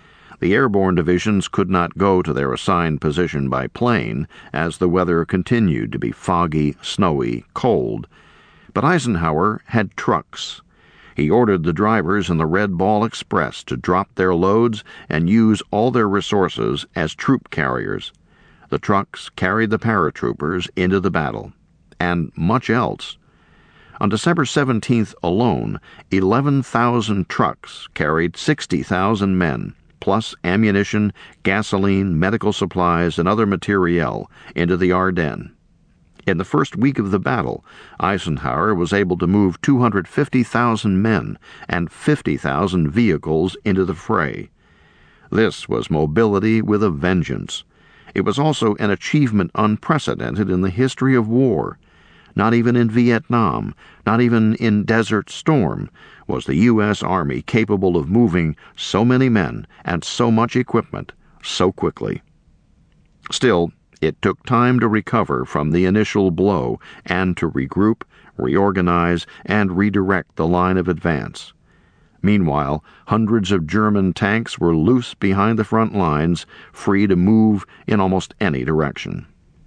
The airborne divisions could not go to their assigned position by plane, as the weather continued to be foggy, snowy, cold. But Eisenhower had trucks. He ordered the drivers in the Red Ball Express to drop their loads and use all their resources as troop carriers. The trucks carried the paratroopers into the battle, and much else. On December 17th alone, 11,000 trucks carried 60,000 men, plus ammunition, gasoline, medical supplies, and other materiel, into the Ardennes. In the first week of the battle, Eisenhower was able to move 250,000 men and 50,000 vehicles into the fray. This was mobility with a vengeance. It was also an achievement unprecedented in the history of war. Not even in Vietnam, not even in Desert Storm, was the U.S. Army capable of moving so many men and so much equipment so quickly. Still, it took time to recover from the initial blow and to regroup, reorganize, and redirect the line of advance. Meanwhile, hundreds of German tanks were loose behind the front lines, free to move in almost any direction.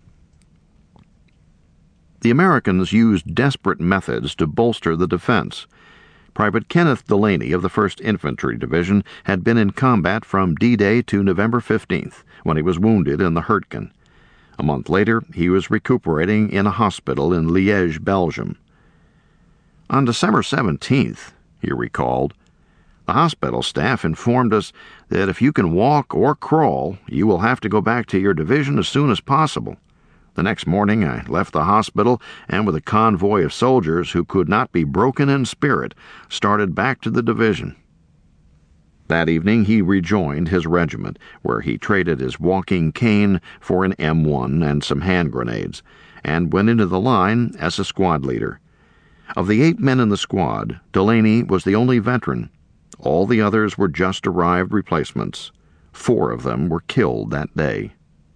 The Americans used desperate methods to bolster the defense. Private Kenneth Delaney of the 1st Infantry Division had been in combat from D-Day to November 15th, when he was wounded in the Hurtgen. A month later, he was recuperating in a hospital in Liège, Belgium. On December 17th, he recalled, the hospital staff informed us that if you can walk or crawl, you will have to go back to your division as soon as possible. The next morning, I left the hospital and, with a convoy of soldiers who could not be broken in spirit, started back to the division. That evening, he rejoined his regiment, where he traded his walking cane for an M1 and some hand grenades, and went into the line as a squad leader. Of the 8 men in the squad, Delaney was the only veteran. All the others were just arrived replacements. 4 of them were killed that day.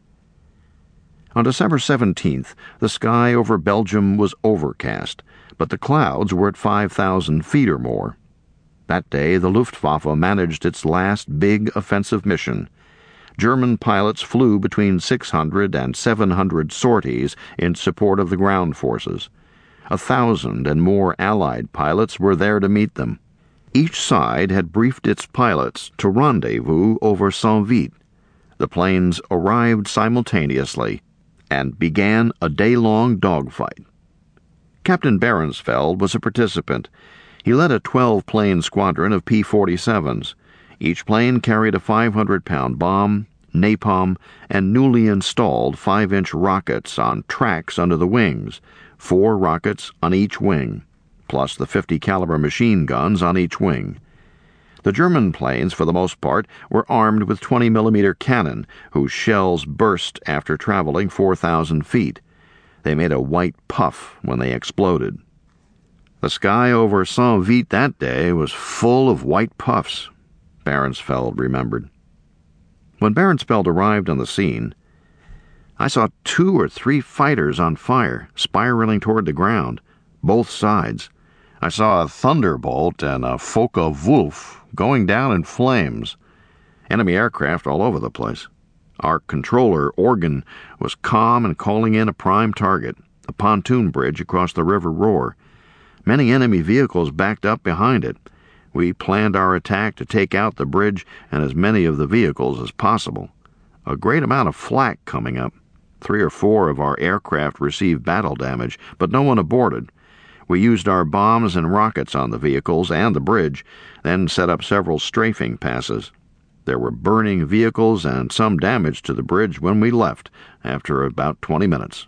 On December 17th, the sky over Belgium was overcast, but the clouds were at 5,000 feet or more. That day, the Luftwaffe managed its last big offensive mission. German pilots flew between 600 and 700 sorties in support of the ground forces. 1,000 and more Allied pilots were there to meet them. Each side had briefed its pilots to rendezvous over Saint-Vith. The planes arrived simultaneously and began a day-long dogfight. Captain Behrensfeld was a participant. He led a 12-plane squadron of P-47s. Each plane carried a 500-pound bomb, napalm, and newly installed 5-inch rockets on tracks under the wings, 4 rockets on each wing, plus the 50-caliber machine guns on each wing. The German planes, for the most part, were armed with 20mm cannon, whose shells burst after traveling 4,000 feet. They made a white puff when they exploded. The sky over Saint-Vith that day was full of white puffs, Behrensfeld remembered. When Behrensfeld arrived on the scene, I saw 2 or 3 fighters on fire, spiraling toward the ground, both sides. I saw a Thunderbolt and a Focke-Wulf going down in flames. Enemy aircraft all over the place. Our controller, Organ, was calm and calling in a prime target, a pontoon bridge across the River Rohr. Many enemy vehicles backed up behind it. We planned our attack to take out the bridge and as many of the vehicles as possible. A great amount of flak coming up. 3 or 4 of our aircraft received battle damage, but no one aborted. We used our bombs and rockets on the vehicles and the bridge, then set up several strafing passes. There were burning vehicles and some damage to the bridge when we left, after about 20 minutes.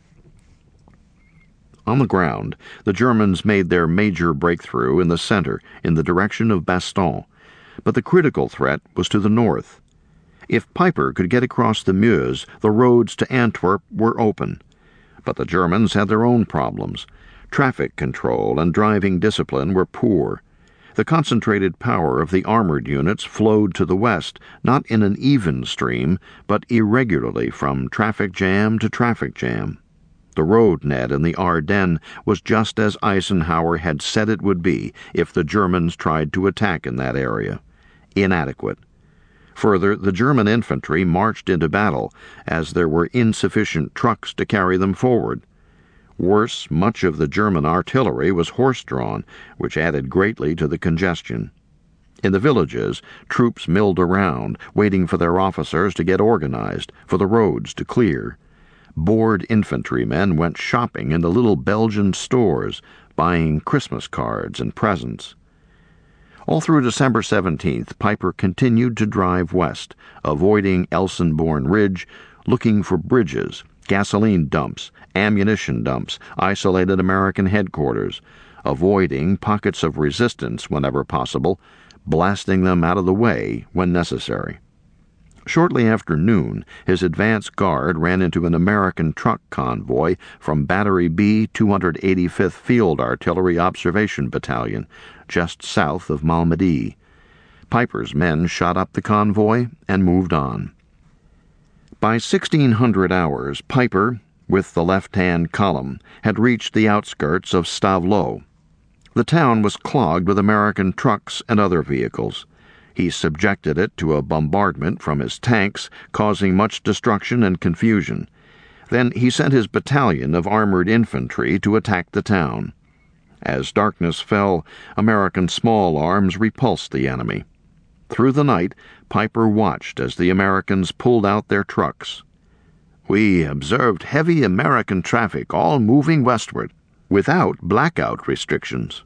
On the ground, the Germans made their major breakthrough in the center, in the direction of Bastogne, but the critical threat was to the north. If Piper could get across the Meuse, the roads to Antwerp were open. But the Germans had their own problems. Traffic control and driving discipline were poor. The concentrated power of the armored units flowed to the west, not in an even stream, but irregularly from traffic jam to traffic jam. The road net in the Ardennes was just as Eisenhower had said it would be if the Germans tried to attack in that area. Inadequate. Further, the German infantry marched into battle as there were insufficient trucks to carry them forward. Worse, much of the German artillery was horse-drawn, which added greatly to the congestion. In the villages, troops milled around, waiting for their officers to get organized, for the roads to clear. Bored infantrymen went shopping in the little Belgian stores, buying Christmas cards and presents. All through December 17th, Piper continued to drive west, avoiding Elsenborn Ridge, looking for bridges, gasoline dumps, ammunition dumps, isolated American headquarters, avoiding pockets of resistance whenever possible, blasting them out of the way when necessary. Shortly after noon, his advance guard ran into an American truck convoy from Battery B 285th Field Artillery Observation Battalion, just south of Malmedy. Piper's men shot up the convoy and moved on. By 1600 hours, Piper, with the left-hand column, had reached the outskirts of Stavelot. The town was clogged with American trucks and other vehicles. He subjected it to a bombardment from his tanks, causing much destruction and confusion. Then he sent his battalion of armored infantry to attack the town. As darkness fell, American small arms repulsed the enemy. Through the night, Piper watched as the Americans pulled out their trucks. "We observed heavy American traffic all moving westward, without blackout restrictions."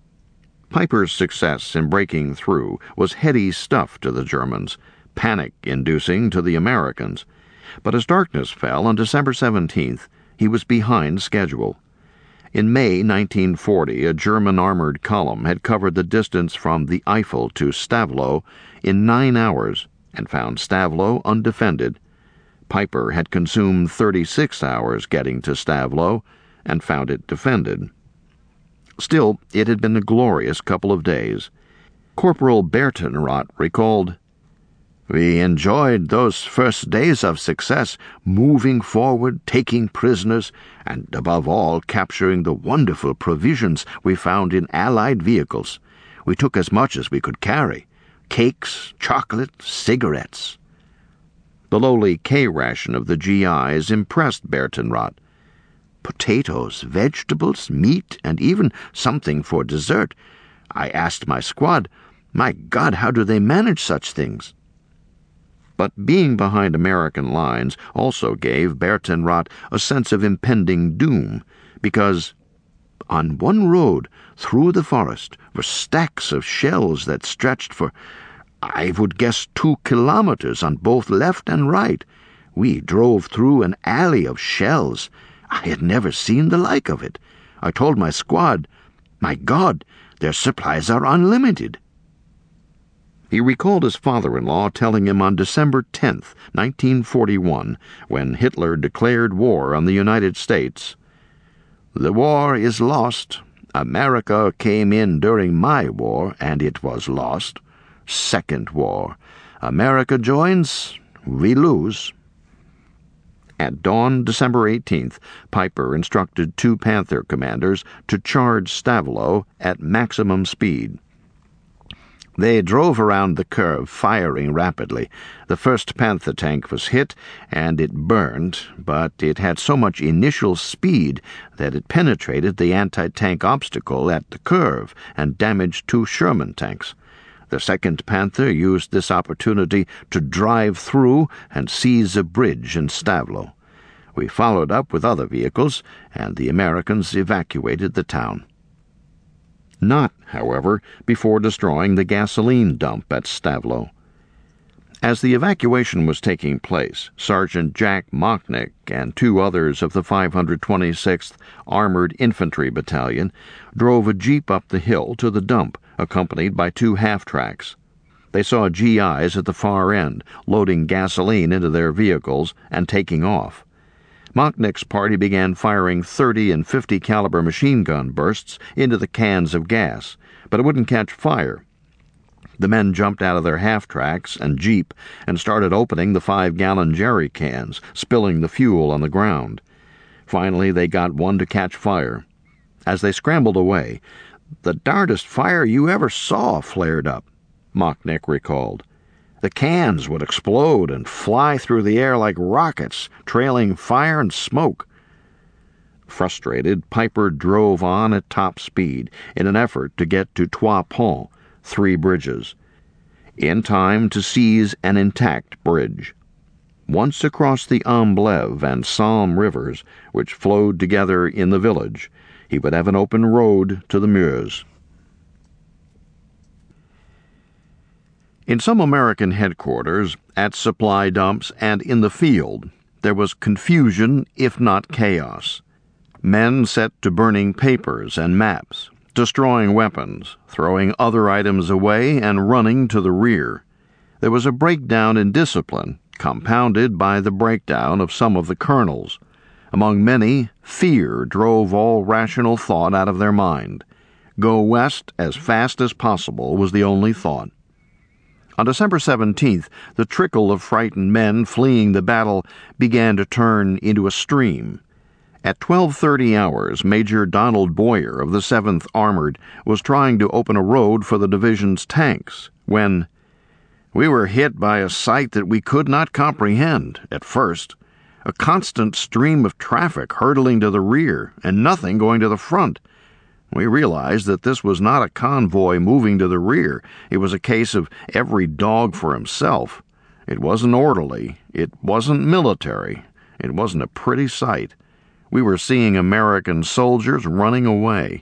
Piper's success in breaking through was heady stuff to the Germans, panic-inducing to the Americans. But as darkness fell on December 17th, he was behind schedule. In May 1940, a German armored column had covered the distance from the Eifel to Stavelot in 9 hours and found Stavelot undefended. Piper had consumed 36 hours getting to Stavelot and found it defended. Still, it had been a glorious couple of days. Corporal Bertenrot recalled, "We enjoyed those first days of success, moving forward, taking prisoners, and above all capturing the wonderful provisions we found in Allied vehicles. We took as much as we could carry: cakes, chocolate, cigarettes." The lowly K-ration of the GIs impressed Bertenrot. "Potatoes, vegetables, meat, and even something for dessert. I asked my squad, 'My God, how do they manage such things?'" But being behind American lines also gave Bertenrot a sense of impending doom, because on one road through the forest were stacks of shells that stretched for, I would guess, 2 kilometers on both left and right. We drove through an alley of shells. I had never seen the like of it. I told my squad, "My God, their supplies are unlimited." He recalled his father-in-law telling him on December 10th, 1941, when Hitler declared war on the United States, "The war is lost. America came in during my war, and it was lost. Second war. America joins, we lose." At dawn, December 18th, Piper instructed 2 Panther commanders to charge Stavelot at maximum speed. They drove around the curve, firing rapidly. The first Panther tank was hit, and it burned, but it had so much initial speed that it penetrated the anti-tank obstacle at the curve and damaged 2 Sherman tanks. The second Panther used this opportunity to drive through and seize a bridge in Stavelot. We followed up with other vehicles, and the Americans evacuated the town. Not, however, before destroying the gasoline dump at Stavelot. As the evacuation was taking place, Sergeant Jack Mocknick and 2 others of the 526th Armored Infantry Battalion drove a jeep up the hill to the dump, accompanied by 2 half-tracks. They saw GIs at the far end, loading gasoline into their vehicles and taking off. Mocknick's party began firing 30 and 50 caliber machine gun bursts into the cans of gas, but it wouldn't catch fire. The men jumped out of their half-tracks and jeep and started opening the 5-gallon jerry cans, spilling the fuel on the ground. Finally, they got one to catch fire. As they scrambled away, "The darndest fire you ever saw flared up," Mocknick recalled. The cans would explode and fly through the air like rockets, trailing fire and smoke. Frustrated, Piper drove on at top speed in an effort to get to Trois Ponts, 3 bridges, in time to seize an intact bridge. Once across the Amblève and Somme rivers, which flowed together in the village, he would have an open road to the Meuse. In some American headquarters, at supply dumps, and in the field, there was confusion, if not chaos. Men set to burning papers and maps, destroying weapons, throwing other items away, and running to the rear. There was a breakdown in discipline, compounded by the breakdown of some of the colonels. Among many, fear drove all rational thought out of their mind. Go west as fast as possible was the only thought. On December 17th, the trickle of frightened men fleeing the battle began to turn into a stream. At 12:30 hours, Major Donald Boyer of the 7th Armored was trying to open a road for the division's tanks when we were hit by a sight that we could not comprehend at first. A constant stream of traffic hurtling to the rear and nothing going to the front. We realized that this was not a convoy moving to the rear. It was a case of every dog for himself. It wasn't orderly. It wasn't military. It wasn't a pretty sight. We were seeing American soldiers running away.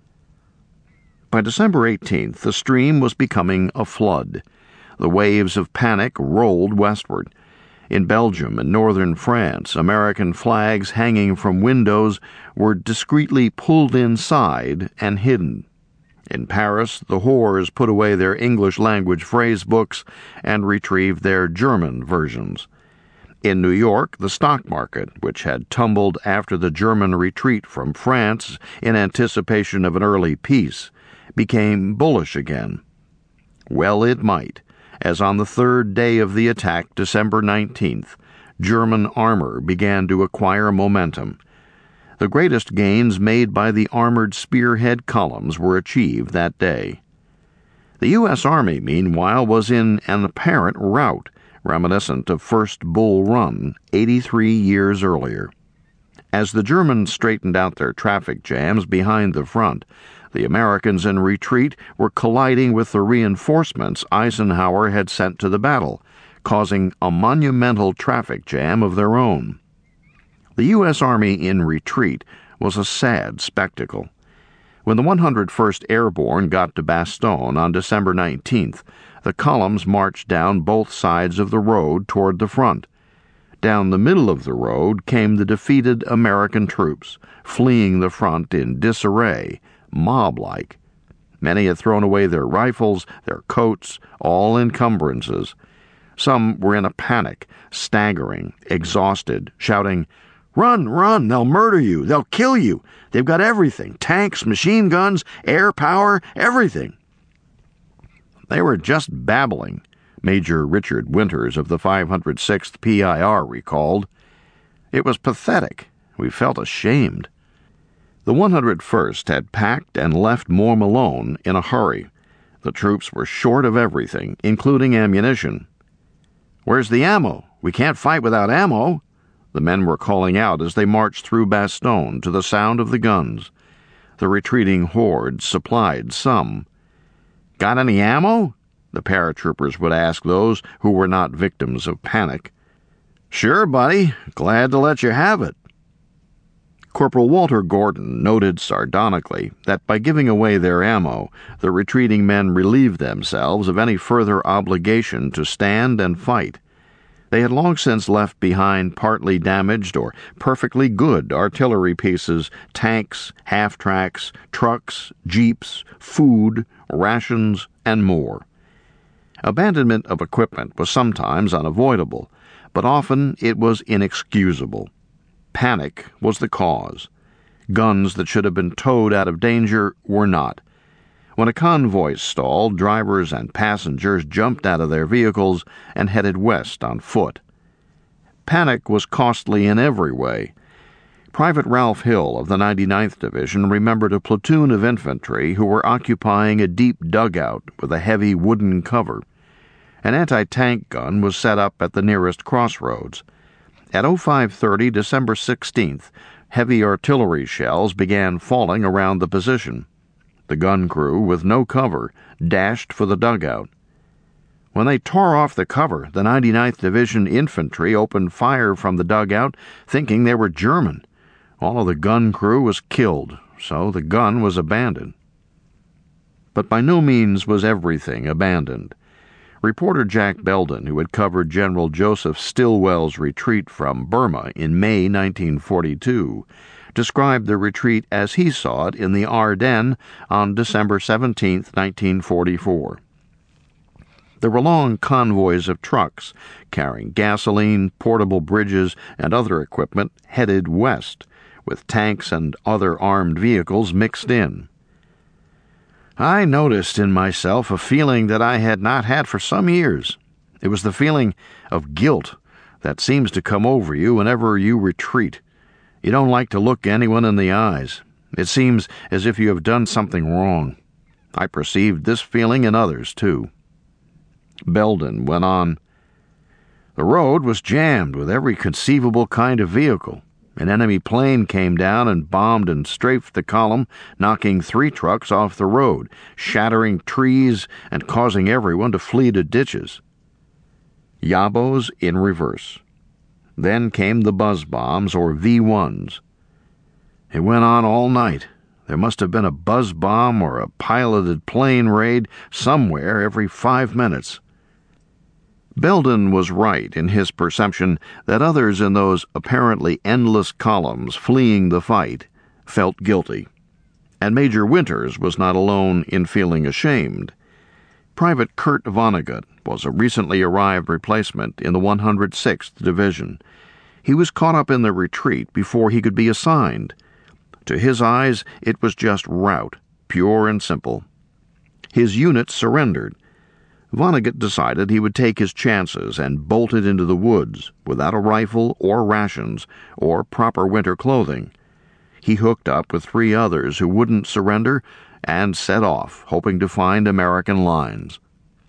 By December 18th, the stream was becoming a flood. The waves of panic rolled westward. In Belgium and northern France, American flags hanging from windows were discreetly pulled inside and hidden. In Paris, the whores put away their English-language phrase books and retrieved their German versions. In New York, the stock market, which had tumbled after the German retreat from France in anticipation of an early peace, became bullish again. Well it might, as on the 3rd day of the attack, December 19th, German armor began to acquire momentum. The greatest gains made by the armored spearhead columns were achieved that day. The U.S. Army, meanwhile, was in an apparent rout, reminiscent of First Bull Run 83 years earlier. As the Germans straightened out their traffic jams behind the front, the Americans in retreat were colliding with the reinforcements Eisenhower had sent to the battle, causing a monumental traffic jam of their own. The U.S. Army in retreat was a sad spectacle. When the 101st Airborne got to Bastogne on December 19th, the columns marched down both sides of the road toward the front. Down the middle of the road came the defeated American troops, fleeing the front in disarray, mob-like. Many had thrown away their rifles, their coats, all encumbrances. Some were in a panic, staggering, exhausted, shouting, "Run, run! They'll murder you! They'll kill you! They've got everything! Tanks, machine guns, air power, everything!" They were just babbling, Major Richard Winters of the 506th PIR recalled. It was pathetic. We felt ashamed. The 101st had packed and left Montmelon in a hurry. The troops were short of everything, including ammunition. "Where's the ammo? We can't fight without ammo," the men were calling out as they marched through Bastogne to the sound of the guns. The retreating horde supplied some. "Got any ammo?" the paratroopers would ask those who were not victims of panic. "Sure, buddy. Glad to let you have it." Corporal Walter Gordon noted sardonically that by giving away their ammo, the retreating men relieved themselves of any further obligation to stand and fight. They had long since left behind partly damaged or perfectly good artillery pieces, tanks, half-tracks, trucks, jeeps, food, rations, and more. Abandonment of equipment was sometimes unavoidable, but often it was inexcusable. Panic was the cause. Guns that should have been towed out of danger were not. When a convoy stalled, drivers and passengers jumped out of their vehicles and headed west on foot. Panic was costly in every way. Private Ralph Hill of the 99th Division remembered a platoon of infantry who were occupying a deep dugout with a heavy wooden cover. An anti-tank gun was set up at the nearest crossroads. At 05:30, December 16th, heavy artillery shells began falling around the position. The gun crew, with no cover, dashed for the dugout. When they tore off the cover, the 99th Division Infantry opened fire from the dugout, thinking they were German. All of the gun crew was killed, so the gun was abandoned. But by no means was everything abandoned. Reporter Jack Belden, who had covered General Joseph Stilwell's retreat from Burma in May 1942, described the retreat as he saw it in the Ardennes on December 17, 1944. There were long convoys of trucks carrying gasoline, portable bridges, and other equipment headed west, with tanks and other armed vehicles mixed in. I noticed in myself a feeling that I had not had for some years. It was the feeling of guilt that seems to come over you whenever you retreat. You don't like to look anyone in the eyes. It seems as if you have done something wrong. I perceived this feeling in others, too. Belden went on. The road was jammed with every conceivable kind of vehicle. An enemy plane came down and bombed and strafed the column, knocking 3 trucks off the road, shattering trees and causing everyone to flee to ditches. Yabos in reverse. Then came the buzz bombs, or V-1s. It went on all night. There must have been a buzz bomb or a piloted plane raid somewhere every 5 minutes. Belden was right in his perception that others in those apparently endless columns fleeing the fight felt guilty. And Major Winters was not alone in feeling ashamed. Private Kurt Vonnegut was a recently arrived replacement in the 106th Division. He was caught up in the retreat before he could be assigned. To his eyes, it was just rout, pure and simple. His unit surrendered. Vonnegut decided he would take his chances and bolted into the woods without a rifle or rations or proper winter clothing. He hooked up with 3 others who wouldn't surrender and set off, hoping to find American lines.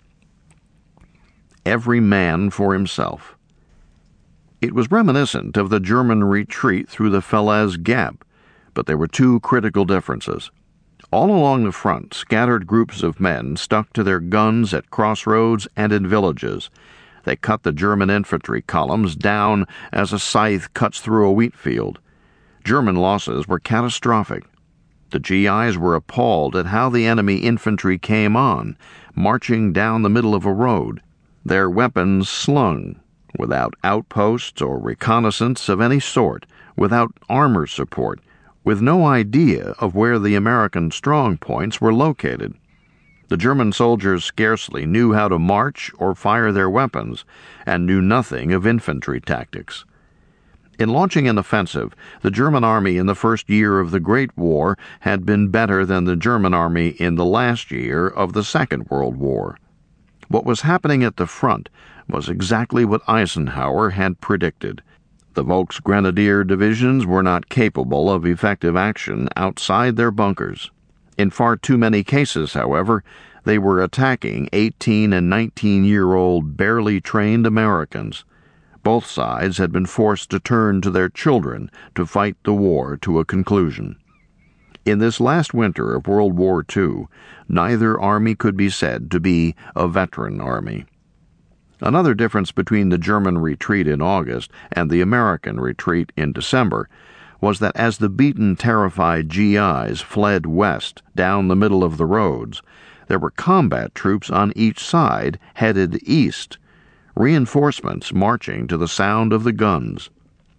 Every man for himself. It was reminiscent of the German retreat through the Falaise Gap, but there were 2 critical differences. All along the front, scattered groups of men stuck to their guns at crossroads and in villages. They cut the German infantry columns down as a scythe cuts through a wheat field. German losses were catastrophic. The GIs were appalled at how the enemy infantry came on, marching down the middle of a road, their weapons slung, without outposts or reconnaissance of any sort, without armor support, with no idea of where the American strong points were located. The German soldiers scarcely knew how to march or fire their weapons, and knew nothing of infantry tactics. In launching an offensive, the German army in the first year of the Great War had been better than the German army in the last year of the Second World War. What was happening at the front was exactly what Eisenhower had predicted. The Volksgrenadier divisions were not capable of effective action outside their bunkers. In far too many cases, however, they were attacking 18- and 19-year-old barely trained Americans. Both sides had been forced to turn to their children to fight the war to a conclusion. In this last winter of World War II, neither army could be said to be a veteran army. Another difference between the German retreat in August and the American retreat in December was that as the beaten, terrified GIs fled west down the middle of the roads, there were combat troops on each side headed east, reinforcements marching to the sound of the guns.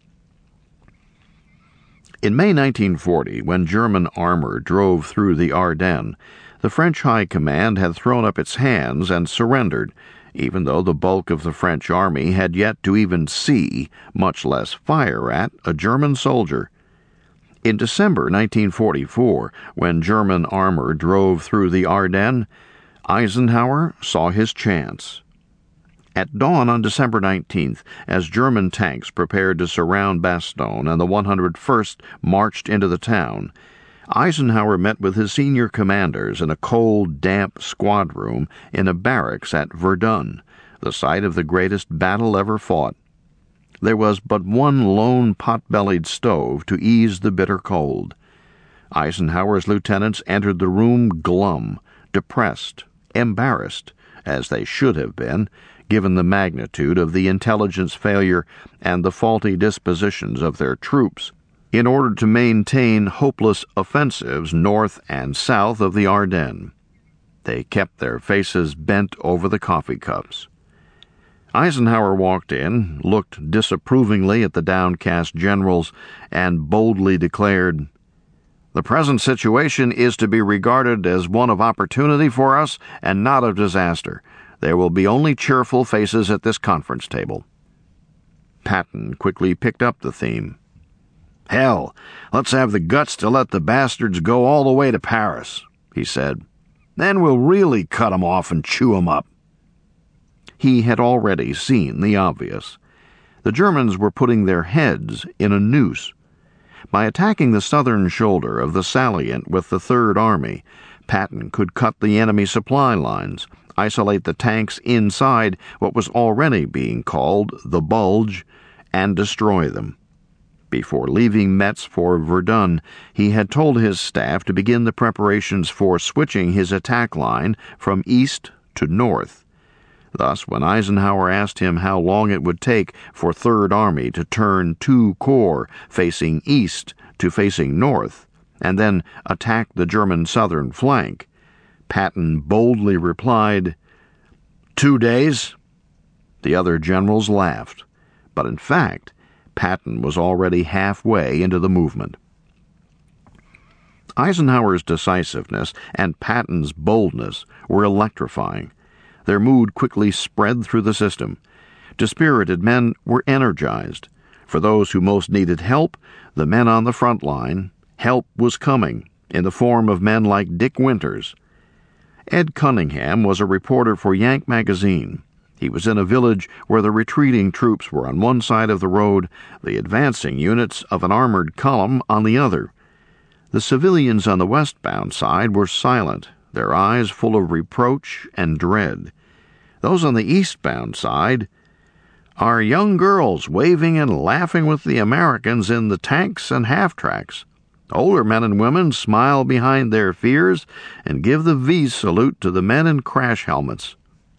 In May 1940, when German armor drove through the Ardennes, the French High Command had thrown up its hands and surrendered, even though the bulk of the French army had yet to even see, much less fire at, a German soldier. In December 1944, when German armor drove through the Ardennes, Eisenhower saw his chance. At dawn on December 19th, as German tanks prepared to surround Bastogne and the 101st marched into the town, Eisenhower met with his senior commanders in a cold, damp squad room in a barracks at Verdun, the site of the greatest battle ever fought. There was but one lone pot-bellied stove to ease the bitter cold. Eisenhower's lieutenants entered the room glum, depressed, embarrassed, as they should have been, given the magnitude of the intelligence failure and the faulty dispositions of their troops, in order to maintain hopeless offensives north and south of the Ardennes. They kept their faces bent over the coffee cups. Eisenhower walked in, looked disapprovingly at the downcast generals, and boldly declared, "The present situation is to be regarded as one of opportunity for us and not of disaster. There will be only cheerful faces at this conference table." Patton quickly picked up the theme. "Hell, let's have the guts to let the bastards go all the way to Paris," he said. "Then we'll really cut 'em off and chew 'em up." He had already seen the obvious. The Germans were putting their heads in a noose. By attacking the southern shoulder of the salient with the Third Army, Patton could cut the enemy supply lines, isolate the tanks inside what was already being called the Bulge, and destroy them. Before leaving Metz for Verdun, he had told his staff to begin the preparations for switching his attack line from east to north. Thus, when Eisenhower asked him how long it would take for Third Army to turn 2 corps facing east to facing north, and then attack the German southern flank, Patton boldly replied, 2 days? The other generals laughed, but in fact, Patton was already halfway into the movement. Eisenhower's decisiveness and Patton's boldness were electrifying. Their mood quickly spread through the system. Dispirited men were energized. For those who most needed help, the men on the front line, help was coming, in the form of men like Dick Winters. Ed Cunningham was a reporter for Yank magazine. He was in a village where the retreating troops were on one side of the road, the advancing units of an armored column on the other. The civilians on the westbound side were silent, their eyes full of reproach and dread. Those on the eastbound side are young girls waving and laughing with the Americans in the tanks and half-tracks. Older men and women smile behind their fears and give the V salute to the men in crash helmets.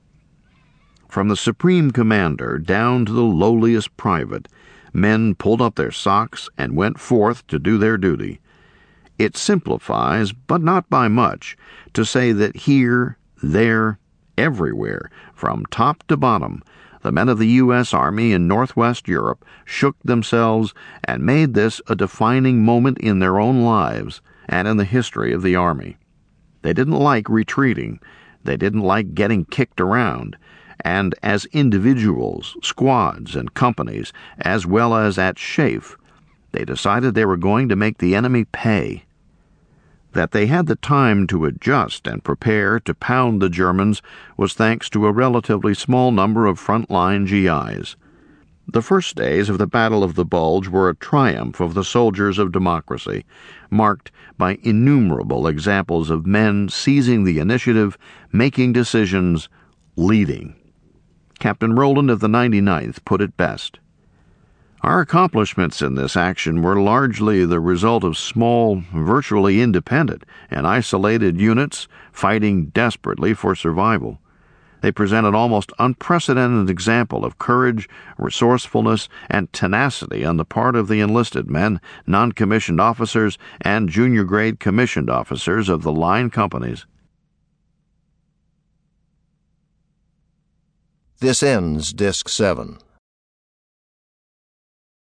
From the supreme commander down to the lowliest private, men pulled up their socks and went forth to do their duty. It simplifies, but not by much, to say that here, there, everywhere, from top to bottom, the men of the U.S. Army in Northwest Europe shook themselves and made this a defining moment in their own lives and in the history of the Army. They didn't like retreating. They didn't like getting kicked around. And as individuals, squads, and companies, as well as at SHAEF, they decided they were going to make the enemy pay. That they had the time to adjust and prepare to pound the Germans was thanks to a relatively small number of front-line GIs. The first days of the Battle of the Bulge were a triumph of the soldiers of democracy, marked by innumerable examples of men seizing the initiative, making decisions, leading. Captain Rowland of the 99th put it best. Our accomplishments in this action were largely the result of small, virtually independent and isolated units fighting desperately for survival. They present an almost unprecedented example of courage, resourcefulness, and tenacity on the part of the enlisted men, non-commissioned officers, and junior-grade commissioned officers of the line companies. This ends Disc 7.